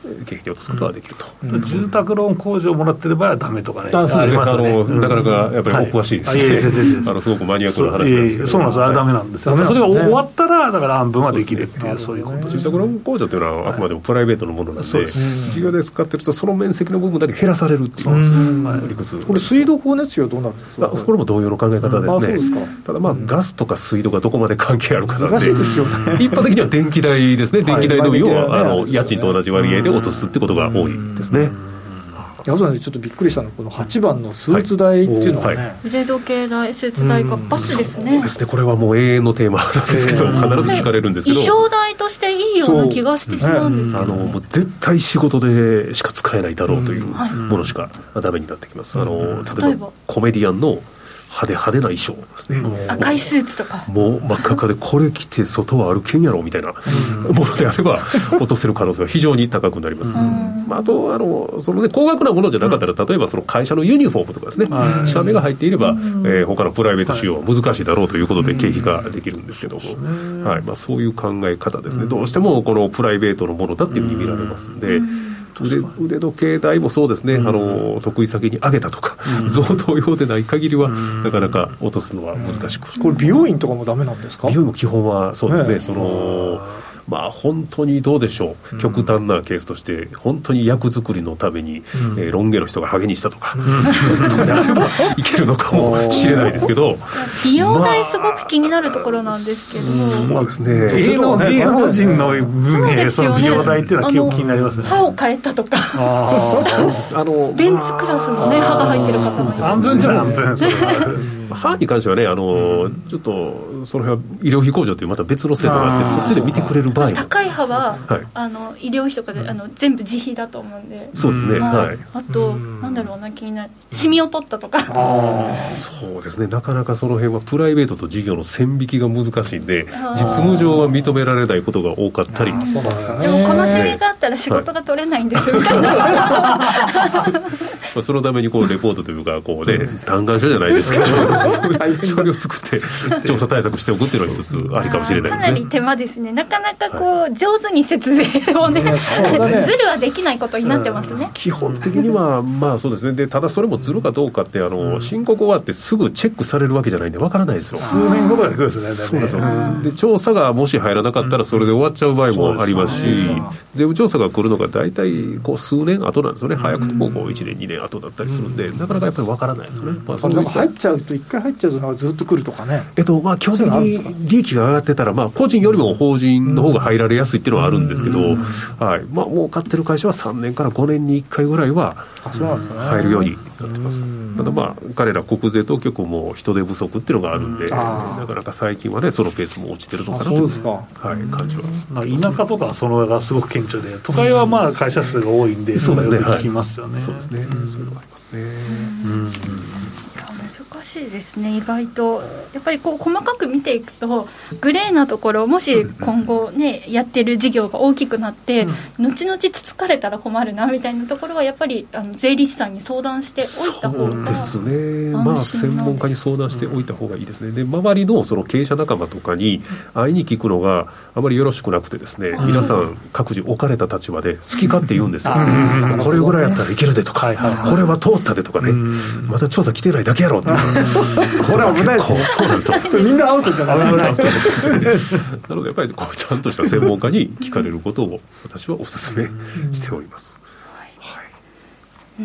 経費を落とすことができると、 うん、住宅ローン控除をもらってる場合はダメとかね、あありますよね、あの、 うん、 なかなかやっぱりお詳しいですね、はい、あのすごくマニアックな話なんですけど、 そうなんです、あれダメなんですよ、ね、それが終わったらだから半分はできるっていう、そういうことです。 住宅ローン控除というのはあくまでもプライベートのものなんで、はい、事業で使ってるとその面積の部分だけ減らされるっていう、はい、理屈。 これ水道光熱費はどうなるんですか。 これも同様の考え方ですね、うん、あ、そうですか。ただまあガスとか水道がどこまで関係あるかなんで難しいですよね。一般的には電気代ですね、電気代の費用は、はい、あの家賃と同じ割合で落とすってことが多いですね。 あとね、ちょっとびっくりしたのはこのはちばんのスーツ代っていうのがね、はい、 腕時計代、スーツ代がバツですね。 そうですね、これはもう永遠のテーマなんですけど、必ず聞かれるんですけど、 衣装代としていいような気がしてしまうんですけど、 ね、あのもう絶対仕事でしか使えないだろうというものしかダメになってきます。あの例えばコメディアンの派手派手な衣装ですね、 うん、赤いスーツとかもう真っ赤っかでこれ着て外は歩けんやろみたいなものであれば落とせる可能性は非常に高くなります、うんまあ、あとあのその、ね、高額なものじゃなかったら、例えばその会社のユニフォームとかですね、うん、社名が入っていれば、うんえー、他のプライベート使用は難しいだろうということで経費ができるんですけども、うんはいまあ、そういう考え方ですね、うん、どうしてもこのプライベートのものだっていうふうに見られますので、うん腕, 腕時計代もそうですね、うん、あの得意先に上げたとか、うん、贈答用でない限りは、うん、なかなか落とすのは難しく、 これ美容院とかもダメなんですか。 美容院も基本はそうですね、ねそのまあ、本当にどうでしょう、極端なケースとして本当に役作りのために、うんえー、ロン毛の人がハゲにしたとか、うん、とかであればいけるのかもしれないですけど美容代すごく気になるところなんですけど、 まあ、そうですね、 芸能、芸能人の分でその美容代っていうのは結構気になりますね。 歯を変えたとかあそうです、あのベンツクラスの、ね、歯が入ってる方も半分じゃ半分それは歯に関してはね、あの、うん、ちょっとその辺は医療費控除というまた別の制度があって、そっちで見てくれる場合も高い歯は、はい、あの医療費とかであの全部自費だと思うんで、 そうですね、まあはい、 あと、なんだろうな、気になるシミを取ったとか、 あそうですね、なかなかその辺はプライベートと事業の線引きが難しいんで、実務上は認められないことが多かったり、 そうなんですかね、 でもこのシミがあったら仕事が取れないんですよ、みたいな、 まあ、そのためにこうレポートというかこう、ね、嘆願書じゃないですけどそれを作って調査対策しておくっていうのは一つありかもしれないですね。 かなり手間ですね。なかなかこう、はい、上手に節税をね、ねずるはできないことになってますね、うん、 基本的にはまあそうですね。でただそれもずるかどうかってあの、うん、申告終わってすぐチェックされるわけじゃないんでわからないですよ。 数年後とかで来るんですね。 そうなんですよ。で調査がもし入らなかったらそれで終わっちゃう場合もありますし、うん、税務調査が来るのが大体こう数年後なんですよね。早くてもこういちねんにねん後だったりするんで、うん、なかなかやっぱりわからないですよね、まあ、 その入っちゃうといっかい入っちゃうとずっと来るとかね、 えっとまあ、基本的に利益が上がってたら、まあ、個人よりも法人の方が入られやすいっていうのはあるんですけど、はいまあ、儲かってる会社はさんねんからごねんにいっかいぐらいは入るようになってます。ただまあ彼ら国税当局も人手不足っていうのがあるんで、なかなか最近はねそのペースも落ちてるのかなという、はい、感じは、 まあ、田舎とかはそのがすごく顕著で、都会はまあ会社数が多いんで、そうですね、聞きますよね。 そうですね、そういうのがありますね。うん難しいですね。意外とやっぱりこう細かく見ていくとグレーなところ、もし今後ねやってる事業が大きくなって、うん、後々つつかれたら困るなみたいなところはやっぱりあの税理士さんに相談しておいた方が、 そうですね、まあ、専門家に相談しておいた方がいいですね。で周りのその経営者仲間とかに会いに聞くのがあまりよろしくなくてですね、皆さん各自置かれた立場で好き勝手言うんですよ。これぐらいやったらいけるでとか、これは通ったでとかね、また調査来てないだけやろってこれは危ないですね。 そうなんですよ。 それみんなアウトじゃないですか。 なのでやっぱりこうちゃんとした専門家に聞かれることを私はお勧めしております。 うん、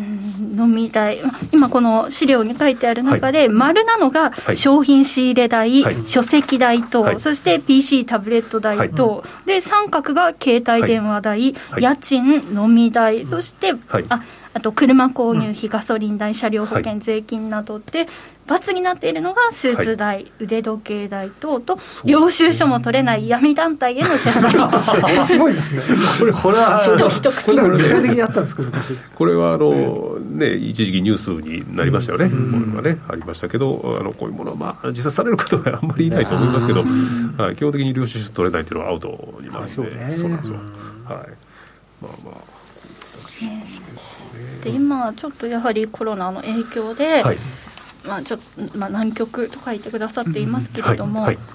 飲み代、今この資料に書いてある中で、はい、丸なのが商品仕入れ代、はい、書籍代等、はい、そして ピーシー タブレット代等、はい、で三角が携帯電話代、はい、家賃、飲み代、そして、はい、ああと車購入費、ガソリン代、車両保険、はい、税金などで×になっているのがスーツ代、はい、腕時計代等と領収書も取れない闇団体への支払いすごいですね。 これこれは人一これ具体的にやったんですか。 これはあの、ね、一時期ニュースになりましたよね、うん、これはねありましたけど、あのこういうものは、まあ、実際される方はあんまりいないと思いますけど、はい、基本的に領収書取れないというのはアウトになるので、そうね、そうなんですよ、はい、まあまあで今ちょっとやはりコロナの影響で、はい、まあちょっとまあ、南極と書いてくださっていますけれども、うんはいはい、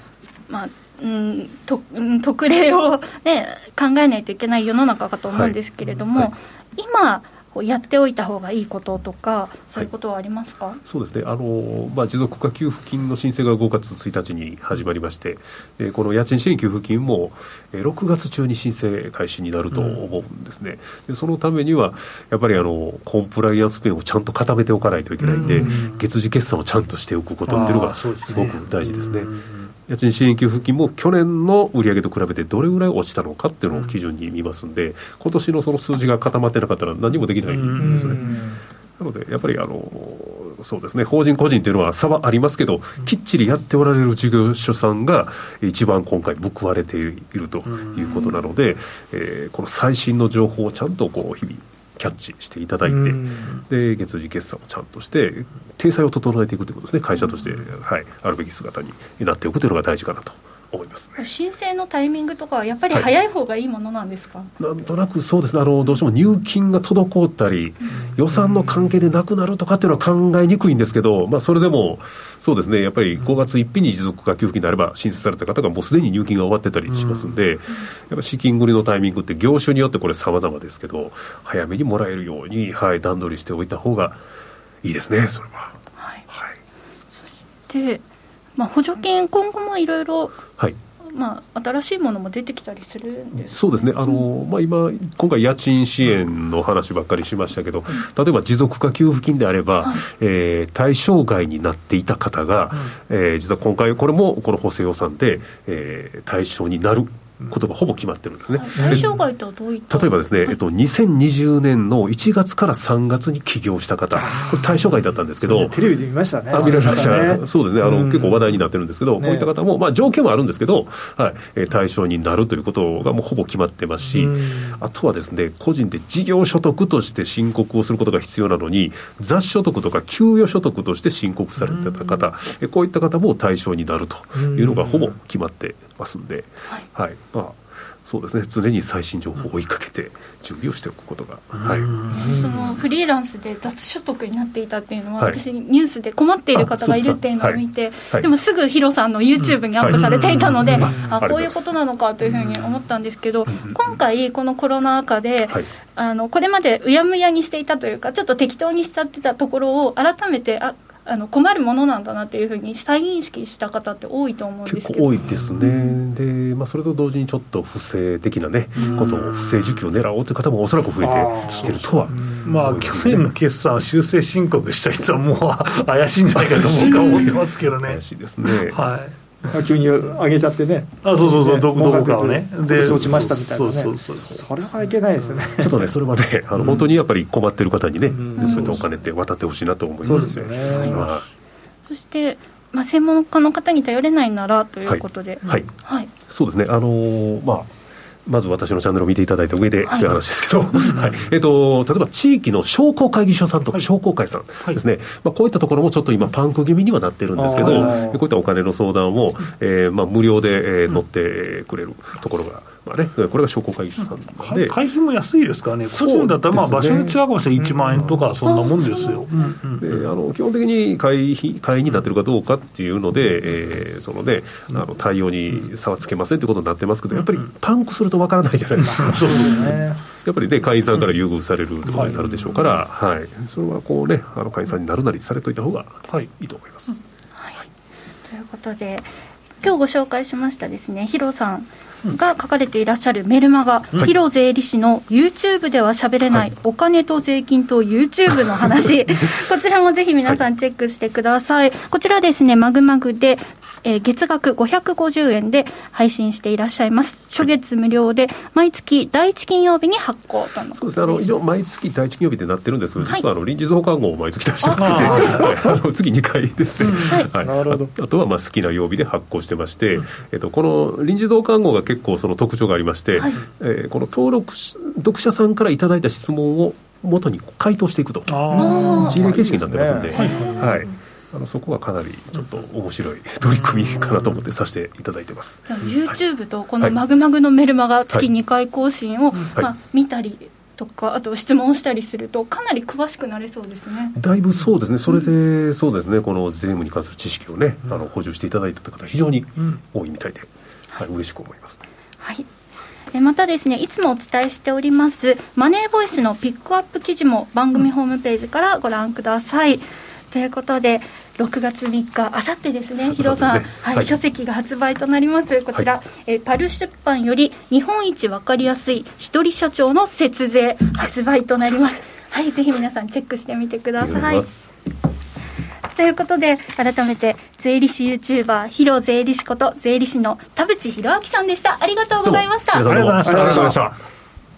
まあうん、と特例を、ね、考えないといけない世の中かと思うんですけれども、はいはい、今こうやっておいた方がいいこととかそういうことはありますか？はい、 そうですね、あの、まあ、持続化給付金の申請がごがつついたちに始まりまして、えこの家賃支援給付金もろくがつ中に申請開始になると思うんですね。うん、でそのためにはやっぱりあのコンプライアンス面をちゃんと固めておかないといけないんで、うん、月次決算をちゃんとしておくことっていうのがすごく大事ですね。家賃支援給付金も去年の売上と比べてどれぐらい落ちたのかっていうのを基準に見ますんで、今年のその数字が固まってなかったら何もできないんですよね。なのでやっぱりあのそうですね、法人個人というのは差はありますけど、きっちりやっておられる事業所さんが一番今回報われているということなので、えー、この最新の情報をちゃんとこう日々キャッチしていただいて、で月次決算をちゃんとして体裁を整えていくということですね。会社として、はい、あるべき姿になっておくというのが大事かなと思いますね。 申請のタイミングとかはやっぱり早い方がいいものなんですか？はい、 なんとなくそうですね、あのどうしても入金が滞ったり、うん、予算の関係でなくなるとかっていうのは考えにくいんですけど、まあ、それでもそうですね、やっぱりごがつついたちに持続化給付金であれば申請された方がもうすでに入金が終わってたりしますんで、うん、やっぱ資金繰りのタイミングって業種によってこれ様々ですけど、早めにもらえるように、はい、段取りしておいた方がいいですね。それは、はいはい、 そして、まあ、補助金今後もいろいろ、 はいまあ、新しいものも出てきたりするんですか？ そうですね、あの、まあ、今今回家賃支援の話ばっかりしましたけど、例えば持続化給付金であれば、はい、えー、対象外になっていた方が、はい、えー、実は今回これもこの補正予算で、えー、対象になることがほぼ決まってるんですね。 対象外とはどういった？ 例えばですね、はい、えっと、にせんにじゅうねんのいちがつからさんがつに起業した方、これ対象外だったんですけど、 テレビで見ましたね。 あ、見られましたね。そうですね、あの、うん、結構話題になってるんですけど、ね、こういった方も、まあ、条件はあるんですけど、はい、えー、対象になるということがもうほぼ決まってますし、あとはですね、個人で事業所得として申告をすることが必要なのに、雑所得とか給与所得として申告されてた方、えこういった方も対象になるというのがほぼ決まってますんで、はい、はい、まあそうですね、常に最新情報を追いかけて準備をしておくことが、はい、 そのフリーランスで雑所得になっていたっていうのは、はい、私ニュースで困っている方がいるっていうのを見て、 で, はい、でもすぐヒロさんの YouTube にアップされていたので、うん、はい、あこういうことなのかというふうに思ったんですけど、今回このコロナ禍で、はい、あのこれまでうやむやにしていたというかちょっと適当にしちゃってたところを改めてああの困るものなんだなというふうに再認識した方って多いと思うんですけど、 結構多いですね。で、まあ、それと同時にちょっと不正的な、ね、ことを不正受給を狙おうという方もおそらく増えてきてるとは、 まあ、去年の決算を修正申告した人はもう怪しいんじゃないかと僕は思ってますけどね。 怪しいですね、 はい、 急に上げちゃってね、 あ、そうそうそう、ね、ど, どこかをね、 今年落ちましたみたいなね、 そうそうそうそう、 それはいけないですね。 ちょっとね、それはね、あの本当にやっぱり困ってる方にね、うん、そういったお金って渡ってほしいなと思います。 そうですよね、 まあ、 そして、まあ、専門家の方に頼れないならということで、 はい、はいはい、そうですね、あのー、まあまず私のチャンネルを見ていただいた上で、はい、という話ですけど、はいえー、と例えば地域の商工会議所さんとか商工会さんですね、はい、まあ、こういったところもちょっと今パンク気味にはなってるんですけど、こういったお金の相談を、えーまあ、無料で、えー、乗ってくれるところが、まあね、これが商工会議所さんで、 会費も安いですからね、個人だったらまあ場所に違うかもしれないいちまんえんとかそんなもんですよ。 で、あの基本的に会費、会費になってるかどうかっていうので、えーそのね、あの対応に差はつけませんってことになってますけど、やっぱりパンクするとわからないじゃないですか。そうですね、やっぱりね、会員さんから優遇されるということになるでしょうから、はいはい、それはこうね、あの会員さんになるなりされといた方がいいと思います。 はいはい、ということで今日ご紹介しましたですね、ヒロさんが書かれていらっしゃるメルマガ、はい、ヒロ税理士の YouTube では喋れない、はい、お金と税金と YouTube の話こちらもぜひ皆さんチェックしてください、はい、こちらですね、マグマグでえー、月額ごひゃくごじゅうえんで配信していらっしゃいます。初月無料で毎月第一金曜日に発行とのことです。 そうですね、あの以上毎月第一金曜日でなってるんですけど、はい、実はあの臨時増刊号を毎月出してますので、はい、あの月にかいですね、はいはい、なるほど。 あ, あとはまあ好きな曜日で発行してまして、うん、えっと、この臨時増刊号が結構その特徴がありまして、はい、えー、この登録読者さんからいただいた質問を元に回答していくと事例形式になってますんで、はいはいはい、あのそこはかなりちょっと面白い取り組みかなと思ってさせていただいてます。 YouTube とこのマグマグのメルマガ月にかい更新を、はい、まあ、見たりとかあと質問したりするとかなり詳しくなれそうですね。 だいぶそうですね。それで、うん、そうですね、この税務に関する知識をね、うん、あの補充していただいた方非常に多いみたいで、うんはい、嬉しく思いますね。 はいまたですね、いつもお伝えしておりますマネーボイスのピックアップ記事も番組ホームページからご覧ください、うん、ということでろくがつみっかあさってですね、ヒロさん、ねはいはい、書籍が発売となります。こちら、はい、えパル出版より日本一わかりやすい一人社長の節税発売となります。はい、はい、ぜひ皆さんチェックしてみてください。ということで改めて税理士 YouTuber ヒロ税理士こと税理士の田淵弘明さんでした。ありがとうございました。 ありがとうございました。ありがとうございました。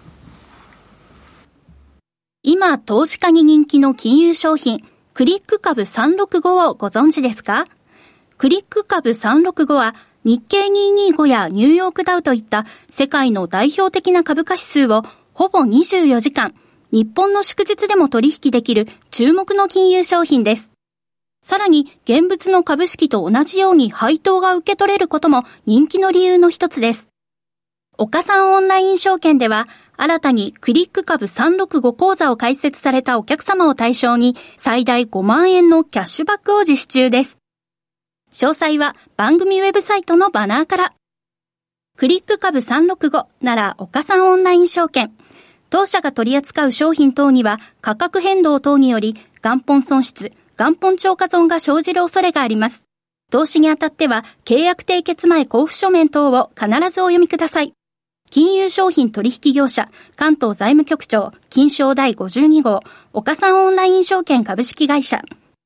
今投資家に人気の金融商品クリック株さんろくごをご存知ですか？クリック株さんろくごは日経にひゃくにじゅうごやニューヨークダウといった世界の代表的な株価指数をほぼにじゅうよじかん日本の祝日でも取引できる注目の金融商品です。さらに現物の株式と同じように配当が受け取れることも人気の理由の一つです。岡三オンライン証券では新たにクリック株さんろくご口座を開設されたお客様を対象に最大ごまんえんのキャッシュバックを実施中です。詳細は番組ウェブサイトのバナーから。クリック株さんろくごなら岡三オンライン証券。当社が取り扱う商品等には価格変動等により元本損失、元本超過損が生じる恐れがあります。投資にあたっては契約締結前交付書面等を必ずお読みください。金融商品取引業者関東財務局長金商第ごじゅうに号岡三オンライン証券株式会社。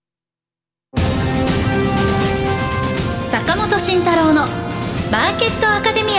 坂本慎太郎のマーケットアカデミア。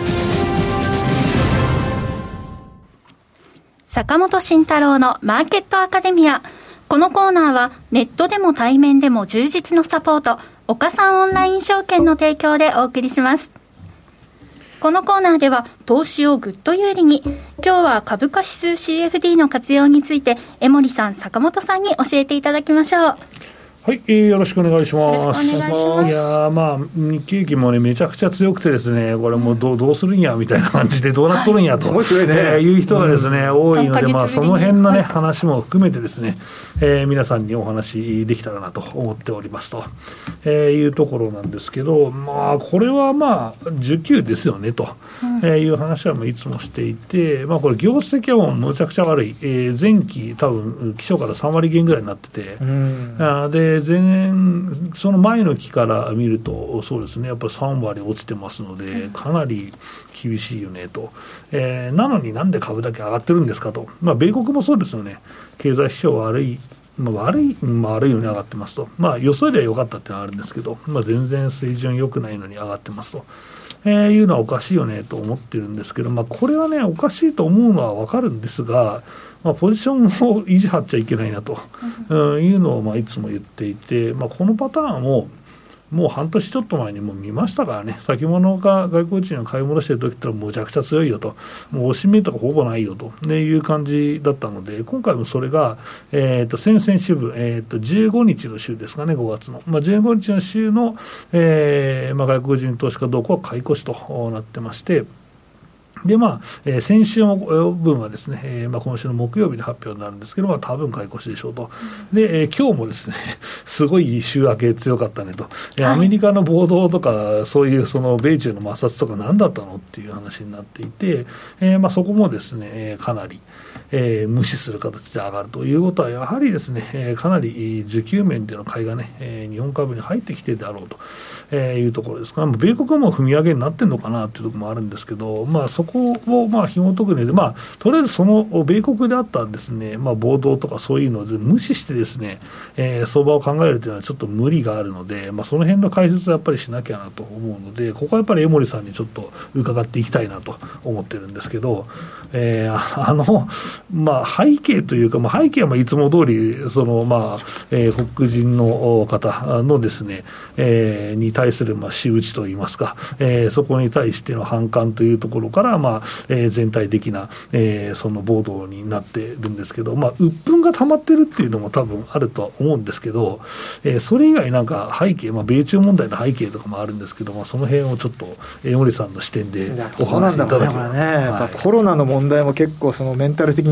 坂本慎太郎のマーケットアカデミア。このコーナーはネットでも対面でも充実のサポート岡三オンライン証券の提供でお送りします。このコーナーでは投資をぐっと有利に、今日は株価指数 シーエフディー の活用について江森さん坂本さんに教えていただきましょう。 はい、えー、よろしくお願いします。 よろしくお願いします。 いやまあ日経期もねめちゃくちゃ強くてですね、これもう ど, うどうするんやみたいな感じでどうなっとるんやと、はいねえー、いう人がですね、うん、多いので、まあ、その辺のね、はい、話も含めてですね、えー、皆さんにお話できたらなと思っておりますと、えー、いうところなんですけど、まあこれはまあ需給ですよねと、うんえー、いう話はもういつもしていて、まあこれ業績はもうむちゃくちゃ悪い、えー、前期多分期初からさんわりげんぐらいになってて、うん、あで前年その前の期から見るとそうですね、やっぱりさんわり落ちてますのでかなり厳しいよねと、えー、なのになんで株だけ上がってるんですかと、まあ、米国もそうですよね、経済指標悪い、まあ、悪い、まあ、悪いように上がってますと、まあ、予想よりは良かったっていうのはあるんですけど、まあ、全然水準良くないのに上がってますと、えー、いうのはおかしいよねと思ってるんですけど、まあ、これはねおかしいと思うのは分かるんですが、まあ、ポジションを維持張っちゃいけないなと、うん、いうのをまあいつも言っていて、まあ、このパターンをもう半年ちょっと前にも見ましたからね、先物が外国人が買い戻してる時ってのはむちゃくちゃ強いよと、もう押し目とかほぼないよと、ね、いう感じだったので、今回もそれが、えー、と先々週分、えー、とじゅうごにちの週ですかね、ごがつの、まあ、じゅうごにちの週の、えーまあ、外国人投資家動向は買い越しとなってまして、でまあえー、先週分はですね、えーまあ、今週の木曜日に発表になるんですけど、まあ、多分買い越しでしょうと。で、えー、今日もですねすごい週明け強かったねと、はい、アメリカの暴動とかそういうその米中の摩擦とか何だったのっていう話になっていて、えーまあ、そこもですねかなり、えー、無視する形で上がるということはやはりですね、えー、かなり需給面での買いがね、えー、日本株に入ってきているであろうと、えー、いうところですから、米国はもう踏み上げになってるのかなというところもあるんですけど、まあ、そこをまあ紐解くので、まあ、とりあえずその米国であったですね、まあ、暴動とかそういうのを無視してですね、えー、相場を考えるというのはちょっと無理があるので、まあ、その辺の解説はやっぱりしなきゃなと思うので、ここはやっぱり江森さんにちょっと伺っていきたいなと思ってるんですけど、えー、あの、まあ、背景というか、まあ、背景はまあいつも通りその、まあえー、黒人の方のですね、えー、に対するまあ仕打ちといいますか、えー、そこに対しての反感というところから、まあえー、全体的な、えー、その暴動になっているんですけど、まあ、鬱憤が溜まってるっていうのも多分あるとは思うんですけど、えー、それ以外なんか背景、まあ、米中問題の背景とかもあるんですけど、まあ、その辺をちょっと江森さんの視点でお話しいただければ。 やっぱコロナの問題も結構そのメンタル的に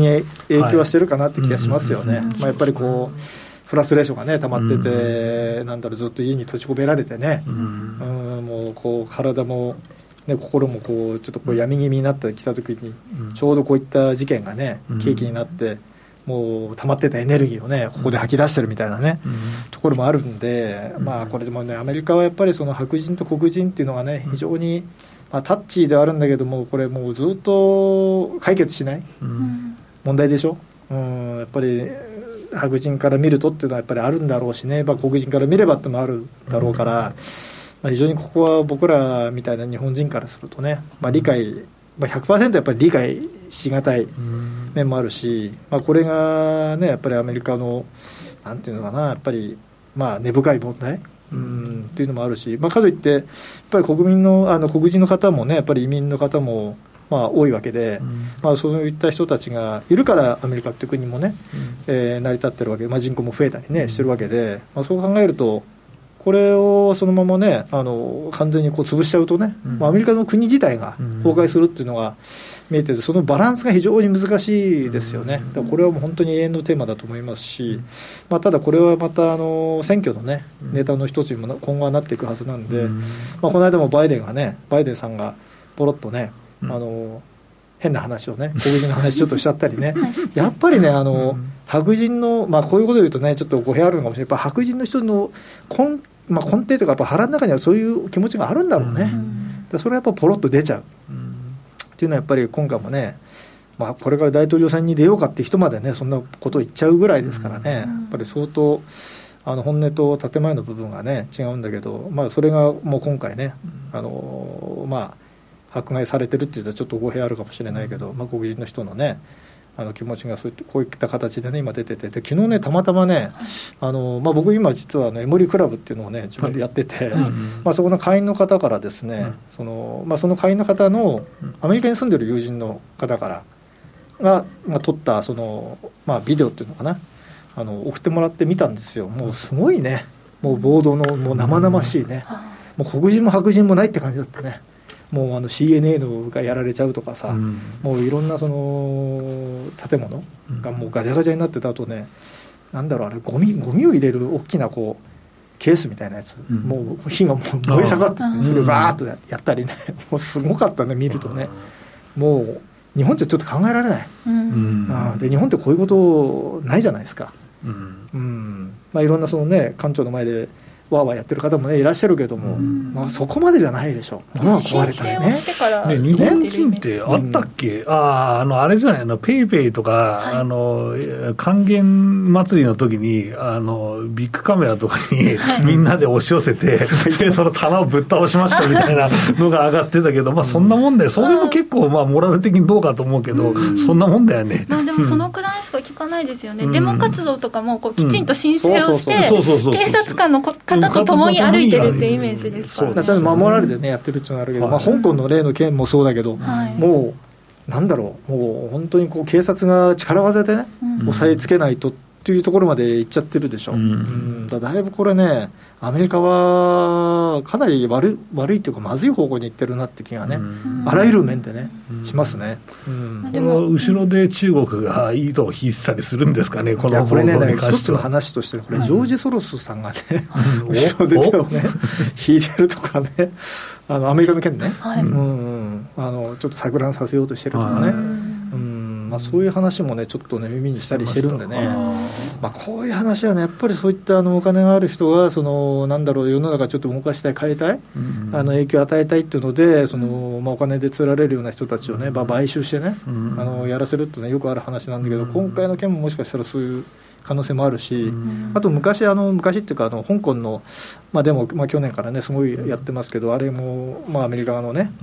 に影響はしてるかなって気がしますよね。まあ、やっぱりこうフラストレーションがね溜まってて、うん、なんだろうずっと家に閉じ込められてね、うん、うん、もうこう体も、ね、心もこうちょっとこう闇気味になってきた時に、うん、ちょうどこういった事件がね契機になって、うん、もう溜まってたエネルギーをねここで吐き出してるみたいなね、うん、ところもあるんで、うん、まあこれでもねアメリカはやっぱりその白人と黒人っていうのがね非常に、まあ、タッチではあるんだけどもこれもうずっと解決しない、うん、問題でしょ、うん、やっぱり白人から見るとっていうのはやっぱりあるんだろうしね、まあ、黒人から見ればってのもあるだろうから、まあ、非常にここは僕らみたいな日本人からするとね、まあ、理解、まあ、ひゃくパーセント やっぱり理解しがたい面もあるし、まあ、これがねやっぱりアメリカのなんていうのかなやっぱりまあ根深い問題うんっていうのもあるし、まあ、かといってやっぱり国民のあの黒人の方もねやっぱり移民の方もまあ、多いわけで、うんまあ、そういった人たちがいるからアメリカという国もね、うんえー、成り立ってるわけで、まあ、人口も増えたり、ね、してるわけで、まあ、そう考えるとこれをそのままねあの完全にこう潰しちゃうとね、うんまあ、アメリカの国自体が崩壊するっていうのが見えててそのバランスが非常に難しいですよね。だからこれはもう本当に永遠のテーマだと思いますし、まあ、ただこれはまたあの選挙の、ね、ネタの一つにも今後はなっていくはずなんで、まあ、この間もバイデンがねバイデンさんがポロッとねあの変な話をね黒人の話ちょっとしちゃったりねやっぱりねあの、うん、白人の、まあ、こういうことを言うとねちょっと語弊あるのかもしれないやっぱ白人の人の根、まあ、根底というかやっぱ腹の中にはそういう気持ちがあるんだろうね、うん、でそれはやっぱポロッと出ちゃう、うん、っていうのはやっぱり今回もね、まあ、これから大統領選に出ようかって人までねそんなことを言っちゃうぐらいですからね、うん、やっぱり相当あの本音と建前の部分がね違うんだけど、まあ、それがもう今回ねあのまあ迫害されてるって言ったらちょっと語弊あるかもしれないけど、まあ、黒人の人のねあの気持ちがそういったこういった形でね今出ててで昨日ねたまたまねあの、まあ、僕今実は、ね、エモリークラブっていうのをね自分でやってて、はいまあ、そこの会員の方からですね、はい、そのまあ、その会員の方のアメリカに住んでる友人の方からが、まあ、撮ったその、まあ、ビデオっていうのかなあの送ってもらって見たんですよ。もうすごいねもう暴動のもう生々しいねもう黒人も白人もないって感じだったね。もうあの シーエヌエー がやられちゃうとかさ、うん、もういろんなその建物がもうガチャガチャになってた後ね、なんだろうあれゴミ、ゴミを入れる大きなこうケースみたいなやつ、うん、もう火がもう燃え盛ってて、ね、それをバーッとやったりねもうすごかったね見るとねもう日本じゃちょっと考えられない、うん、で日本ってこういうことないじゃないですか、うんうんまあ、いろんなそのね館長の前でわーわーやってる方も、ね、いらっしゃるけども、うんまあ、そこまでじゃないでしょ物が壊れたり ね, ね日本人ってあったっけ、うん、あ, あのあれじゃないのペイペイとか、はい、あの還元祭りの時にあのビッグカメラとかに、はい、みんなで押し寄せてでその棚をぶっ倒しましたみたいなのが上がってたけど、まあ、そんなもんだよそれも結構まあモラル的にどうかと思うけど、うん、そんなもんだよね、 まあ、でもそのくらいしか聞かないですよね、うん、デモ活動とかもこうきちんと申請をして警察官の方と共に歩いてるってイメージですから、ね、 それ守られてねやってるっていうのがあるけど、はいまあ、香港の例の件もそうだけど、はい、もうなんだろうもう本当にこう警察が力技でね、うん、押さえつけないとっていうところまで行っちゃってるでしょ、うんうん、だ, だいぶこれねアメリカはかなり悪い、悪いというかまずい方向に行ってるなって気がね、うん、あらゆる面でね、うん、しますね、うん、 でも後ろで中国がいいと引いてたりするんですかねこのいやこれね一つの話としてこれジョージ・ソロスさんがね、うん、後ろで手をね引いてるとかねあのアメリカの件ね、はいうんうん、あのちょっと錯乱させようとしてるとかね、うんまあ、そういう話もねちょっとね耳にしたりしてるんでね、まあ、こういう話はねやっぱりそういったあのお金がある人がそのなんだろう世の中ちょっと動かしたい変えたい、うん、あの影響を与えたいっていうのでその、まあ、お金で釣られるような人たちをね、まあ、買収してね、うん、あのやらせるってねよくある話なんだけど、うん、今回の件ももしかしたらそういう可能性もあるし、うん、あと昔あの昔っていうかあの香港の、まあ、でも、まあ、去年からねすごいやってますけどあれも、まあ、アメリカのね、うん、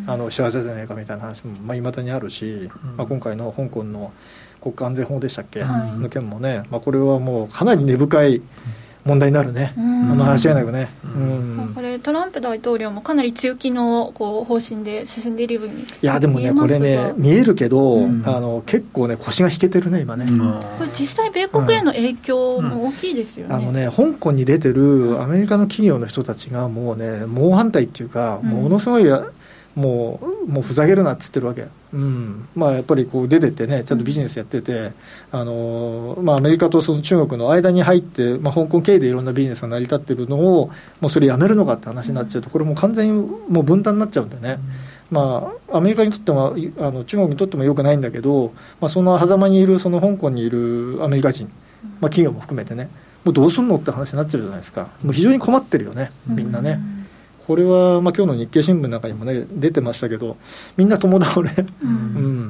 あの幸せじゃないかみたいな話もいまあ、未だにあるし、うんまあ、今回の香港の国家安全法でしたっけ、はい、の件もね、まあ、これはもうかなり根深い問題になるね、うん、間違いなくね、うんうん、 これトランプ大統領もかなり強気のこう方針で進んでいるようにいやでもねこれね見えるけど、うん、あの結構ね腰が引けてるね今ね、うん、 これ実際米国への影響も大きいですよね、 うん、あのね香港に出てるアメリカの企業の人たちがもうね猛反対っていうか、うん、ものすごいもうもうふざけるなって言ってるわけ、うんまあ、やっぱりこう出てってねちゃんとビジネスやってて、あの、まあ、アメリカとその中国の間に入って、まあ、香港経由でいろんなビジネスが成り立ってるのをもうそれやめるのかって話になっちゃうと、これもう完全にもう分担になっちゃうんでね、まあ、アメリカにとってもあの中国にとっても良くないんだけど、まあ、その狭間にいるその香港にいるアメリカ人、まあ、企業も含めてね、もうどうすんのって話になっちゃうじゃないですか。もう非常に困ってるよねみんなね、うん、これは、まあ、今日の日経新聞なんかにも、ね、出てましたけど、みんな共倒れ、うんうん、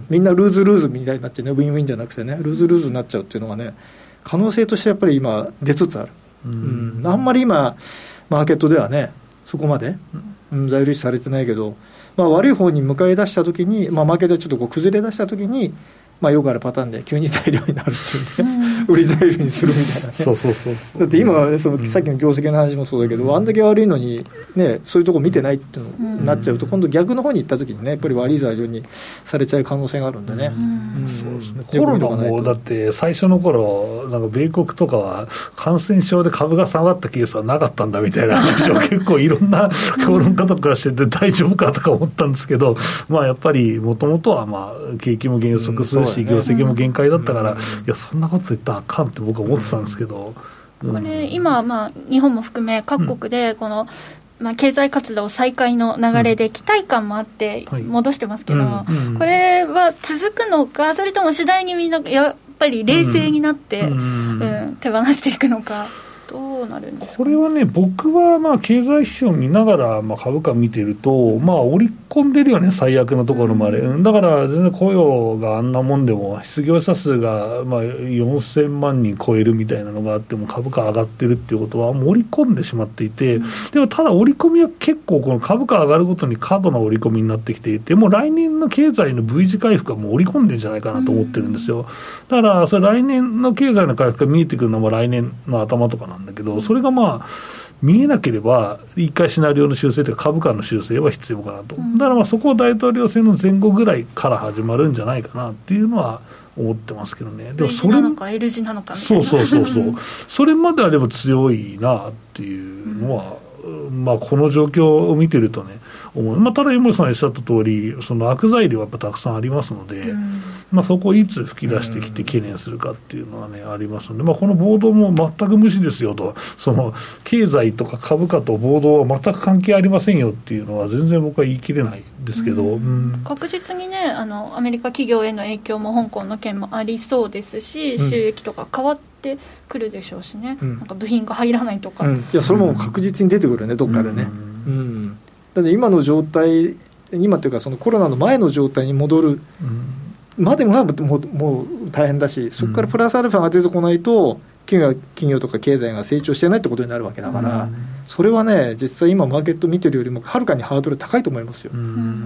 みんなルーズルーズみたいになっちゃうね、ウィンウィンじゃなくてねルーズルーズになっちゃうっていうのがね、可能性としてやっぱり今出つつある、うんうん、あんまり今マーケットではねそこまで、うん、材料視されてないけど、まあ、悪い方に向かい出したときに、まあ、マーケットがちょっとこう崩れ出したときに、まあ、よくあるパターンで急に材料になるっていうね、うん、売り材料にするみたいなね。そうそうそうそう。だって今は、ね、そのさっきの業績の話もそうだけど、うん、あんだけ悪いのに、ね、そういうとこ見てないっていうのになっちゃうと、うん、今度逆の方に行ったときにねやっぱり悪い材料にされちゃう可能性があるんでね、うんうん、そうですね。コロナもだって最初の頃なんか米国とかは感染症で株が下がったケースはなかったんだみたいな話を結構いろんな評論家とかしてて大丈夫かとか思ったんですけど、まあやっぱりもともとはまあ景気も減速するし、業績も限界だったから、うん、いやそんなこと言ったらあかんって僕は思ってたんですけど、 うん、これ今、まあ、日本も含め各国でこの、うんまあ、経済活動再開の流れで期待感もあって戻してますけど、うんはいうん、これは続くのか、それとも次第にみんなやっぱり冷静になって、うんうんうん、手放していくのか、どうなるんですか。 これはね、僕はまあ経済指標を見ながらまあ株価見てると、まあ織り込んでるよね、最悪のところまで、うん、だから全然雇用があんなもんでも失業者数がまあよんせんまんにん超えるみたいなのがあっても株価上がってるっていうことはもう織り込んでしまっていて、うん、でもただ織り込みは結構この株価上がるごとに過度な織り込みになってきていて、もう来年の経済の V 字回復はもう織り込んでるんじゃないかなと思ってるんですよ。だからそれ来年の経済の回復が見えてくるのも来年の頭とかなんだけど、それがまあ見えなければ一回シナリオの修正というか株価の修正は必要かなと、うん、だからまあそこを大統領選の前後ぐらいから始まるんじゃないかなっていうのは思ってますけどね。 でもそれ V 字なのか L 字なのかみたいな、 そうそうそうそうそれまであれば強いなっていうのは、うん、まあこの状況を見てるとね思う。まあ、ただ江森さんおっしゃった通り、その悪材料はやっぱたくさんありますので、うんまあ、そこをいつ吹き出してきて懸念するかっていうのはね、うん、ありますので、まあ、この暴動も全く無視ですよと、その経済とか株価と暴動は全く関係ありませんよっていうのは全然僕は言い切れないですけど、うんうん、確実にね、あのアメリカ企業への影響も香港の件もありそうですし、収益とか変わってくるでしょうしね、うん、なんか部品が入らないとか、 うん、いやそれも確実に出てくるね、どっかでね、うんうん、だって今の状態、今というかそのコロナの前の状態に戻る、うんまでももう、もう大変だし、そこからプラスアルファが出てこないと企業、企業とか経済が成長してないってことになるわけだから、うん、それはね実際今マーケット見てるよりもはるかにハードル高いと思いますよ、うん、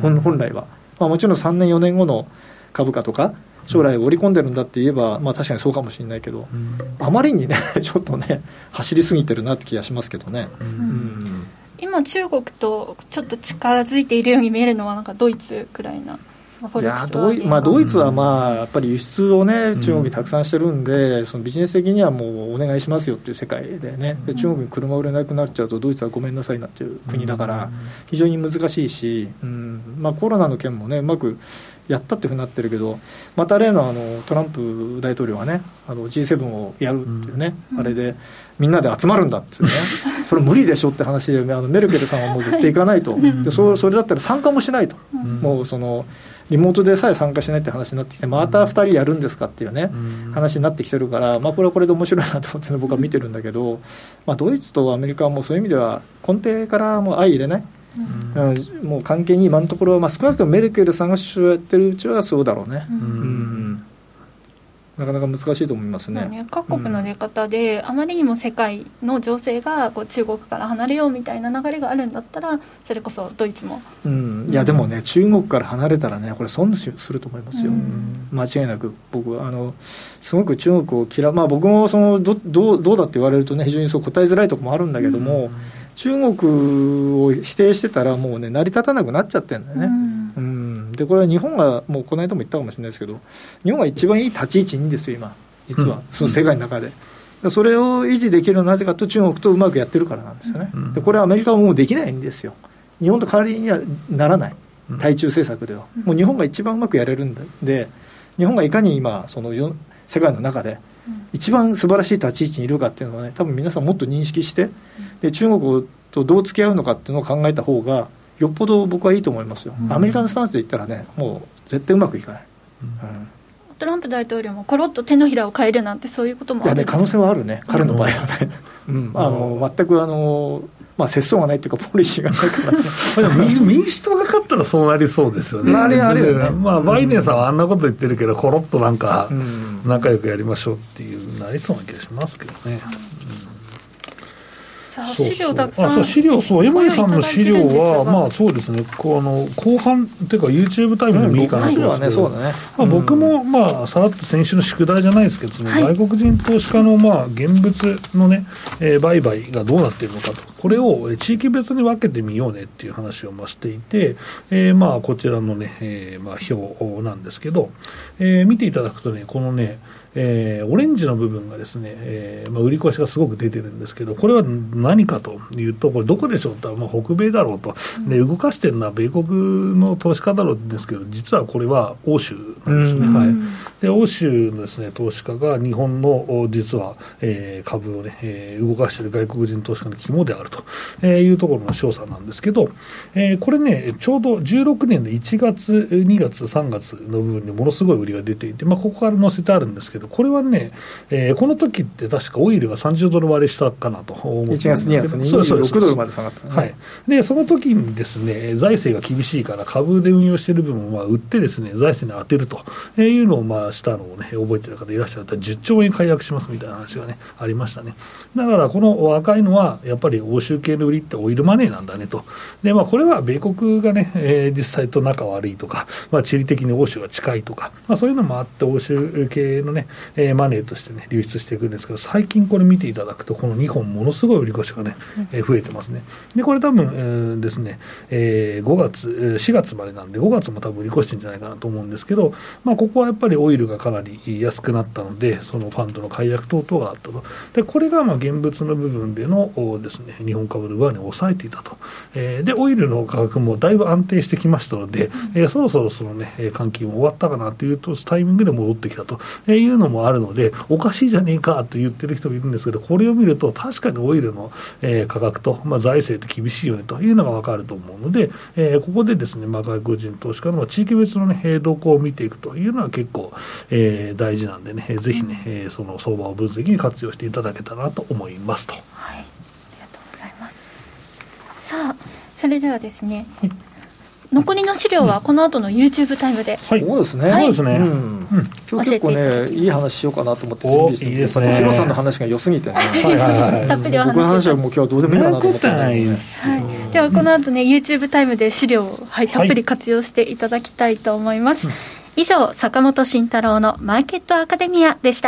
本来は、まあ、もちろんさんねんよねんごの株価とか将来織り込んでるんだって言えば、まあ、確かにそうかもしれないけど、うん、あまりにねちょっとね走りすぎてるなって気がしますけどね、うんうん今中国とちょっと近づいているように見えるのはなんかドイツくらいな。 いやドイ、まあ、ドイツはまあやっぱり輸出をね中国にたくさんしてるんで、うん、そのビジネス的にはもうお願いしますよっていう世界でね、で中国に車売れなくなっちゃうとドイツはごめんなさいになっちゃう国だから非常に難しいし、うんまあ、コロナの件もねうまくやったっていうふうになってるけど、また例のあのトランプ大統領はねあの ジーセブン をやるっていうね、うん、あれでみんなで集まるんだっていうねそれ無理でしょって話で、あのメルケルさんはもう絶対行かないと、で そ, それだったら参加もしないと、うん、もうそのリモートでさえ参加しないって話になってきて、またふたりやるんですかっていうね、うん、話になってきてるから、まあ、これはこれで面白いなと思って僕は見てるんだけど、まあ、ドイツとアメリカはもうそういう意味では根底からもう相入れない、うんうん、もう関係に今のところは、まあ、少なくともメルケルさんが首相やってるうちはそうだろうね、うんうんなかなか難しいと思いますね。 ね各国の出方で、うん、あまりにも世界の情勢がこう中国から離れようみたいな流れがあるんだったらそれこそドイツも、 うん、いやでもね中国から離れたらねこれ損すると思いますよ、うん、間違いなく僕はあのすごく中国を嫌う、まあ、僕もその ど, ど, うどうだって言われるとね非常にそう答えづらいところもあるんだけども、うん、中国を否定してたらもうね成り立たなくなっちゃってるんだよね、うんうん、でこれは日本がもうこの間も言ったかもしれないですけど日本が一番いい立ち位置にいいんですよ今実は、うん、その世界の中でそれを維持できるのはなぜかと中国とうまくやってるからなんですよね、うん、でこれはアメリカはもうできないんですよ。日本と代わりにはならない、 対中政策では、うん、もう日本が一番うまくやれるんで、日本がいかに今その世界の中で一番素晴らしい立ち位置にいるかっていうのはね、多分皆さんもっと認識して、で中国とどう付き合うのかっていうのを考えた方がよっぽど僕はいいと思いますよ、うん、アメリカのスタンスで言ったらね、もう絶対うまくいかない、うんうん、 トランプ大統領もコロッと手のひらを変えるなんてそういうこともあるんですか？ いや、ね、可能性はあるね、彼の場合はね、うん、あの全くあの、まあ、節操がないというかポリシーがないからね民主党が勝ったらそうなりそうですよね。 あれあれよね、 まあ、バイデンさんはあんなこと言ってるけど、コロッとなんか仲良くやりましょうっていうなりそうな気がしますけどね、 さあ資料たくさん、 あ、そう、資料、そう、山井さんの資料は、まあそうですね、こうあの後半っていうか YouTube タイムでもいいかなと思うんですけど、まあ、僕もまあさらっと先週の宿題じゃないですけど、その外国人投資家のまあ現物のね、えー、売買がどうなっているのかと、これを地域別に分けてみようねっていう話をましていて、えー、まあこちらのね、えー、まあ表なんですけど、えー、見ていただくとね、このね、えー、オレンジの部分がですね、えーまあ、売り越しがすごく出てるんですけど、これは何かというと、これどこでしょうと、まあ、北米だろうと、で動かしてるのは米国の投資家だろうって言うんですけど、実はこれは欧州なんですね、はい、で欧州のですね投資家が日本の実は、えー、株をね、えー、動かしている外国人投資家の肝であるというところの調査なんですけど、えー、これね、ちょうどじゅうろくねんのいちがつ、にがつ、さんがつの部分にものすごい売りが出ていて、まあ、ここから載せてあるんですけど、これはね、えー、この時って確かオイルがさんじゅうドル割れしたかなと思っていちがつにがつににじゅうろくドルまで下がった、ね、 はい、でその時にですね、財政が厳しいから株で運用している分をまあ売ってですね、財政に当てるというのをまあしたのをね、覚えている方いらっしゃったらじゅっちょうえん解約しますみたいな話がねありましたね。だからこの赤いのはやっぱり欧州系の売りってオイルマネーなんだねと。で、まあ、これは米国がね、えー、実際と仲悪いとか、まあ、地理的に欧州が近いとか、まあ、そういうのもあって欧州系のね、えー、マネーとしてね流出していくんですけど、最近これ見ていただくとこのにほんものすごい売り越しがね、えー、増えてますね。でこれ多分、えー、ですね、えー、ごがつしがつまでなんでごがつも多分売り越してるんじゃないかなと思うんですけど、まあ、ここはやっぱりオイルがかなり安くなったので、そのファンドの解約等々があったと。でこれがまあ現物の部分でのですね、日本株の上値を抑えていたと、えー、でオイルの価格もだいぶ安定してきましたので、えー、そろそろそのね換金も終わったかなというとタイミングで戻ってきたというのもあるので、おかしいじゃねえかと言ってる人もいるんですけど、これを見ると確かにオイルの、えー、価格と、まあ、財政って厳しいよねというのが分かると思うので、えー、ここでですね、まあ、外国人投資家の地域別の、ね、動向を見ていくというのは結構、えー、大事なんでね、ぜひね、えー、その相場を分析に活用していただけたらなと思いますと。 はい、ありがとうございます。さあ、それではですね、はい、残りの資料はこの後の YouTube タイムで、 はい、そうですね、 はい、 そうですね、うん、今日結構ねいい話しようかなと思って準備してるんですけど、ヒロさんの話が良すぎてねはいはい、はい、たっぷりお話し、僕の話はもう今日はどうでもいいかなと思ってないです、 はい、ではこの後ね YouTube タイムで資料を、はい、たっぷり活用していただきたいと思います、はい、以上坂本慎太郎のマーケットアカデミアでした。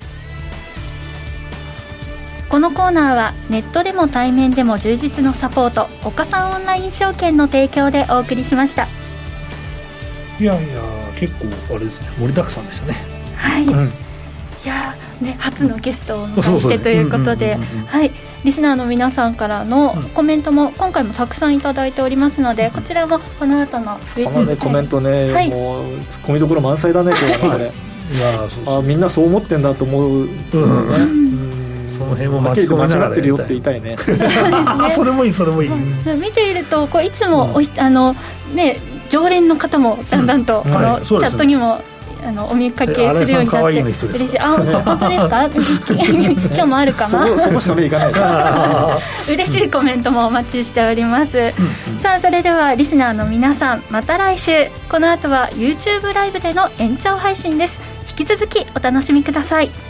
このコーナーはネットでも対面でも充実のサポート、岡さんオンライン証券の提供でお送りしました。 いやいや結構あれですね、盛りだくさんでしたね。 はい、うん、いやね、初のゲストをお迎えしてということで、はい、リスナーの皆さんからのコメントも今回もたくさんいただいておりますので、こちらもこの後の YouTube この、ね、コメントね、はい、もうツッコミどころ満載だね今日はねいやそうそう、あ、みんなそう思ってんだと思う、うんうんうんその辺も巻き込みながら間違ってるよって言いたいねそれもいい、それもいい、 うん、見ているとこういつもお、うん、あのね、常連の方もだんだんとこのチャットにも、あのお見かけするようになって嬉しい。あ、本当ですか今日もあるかな そ, そこしか目いかない嬉しいコメントもお待ちしております、うんうん、さあそれではリスナーの皆さん、また来週。この後は YouTube ライブでの延長配信です。引き続きお楽しみください。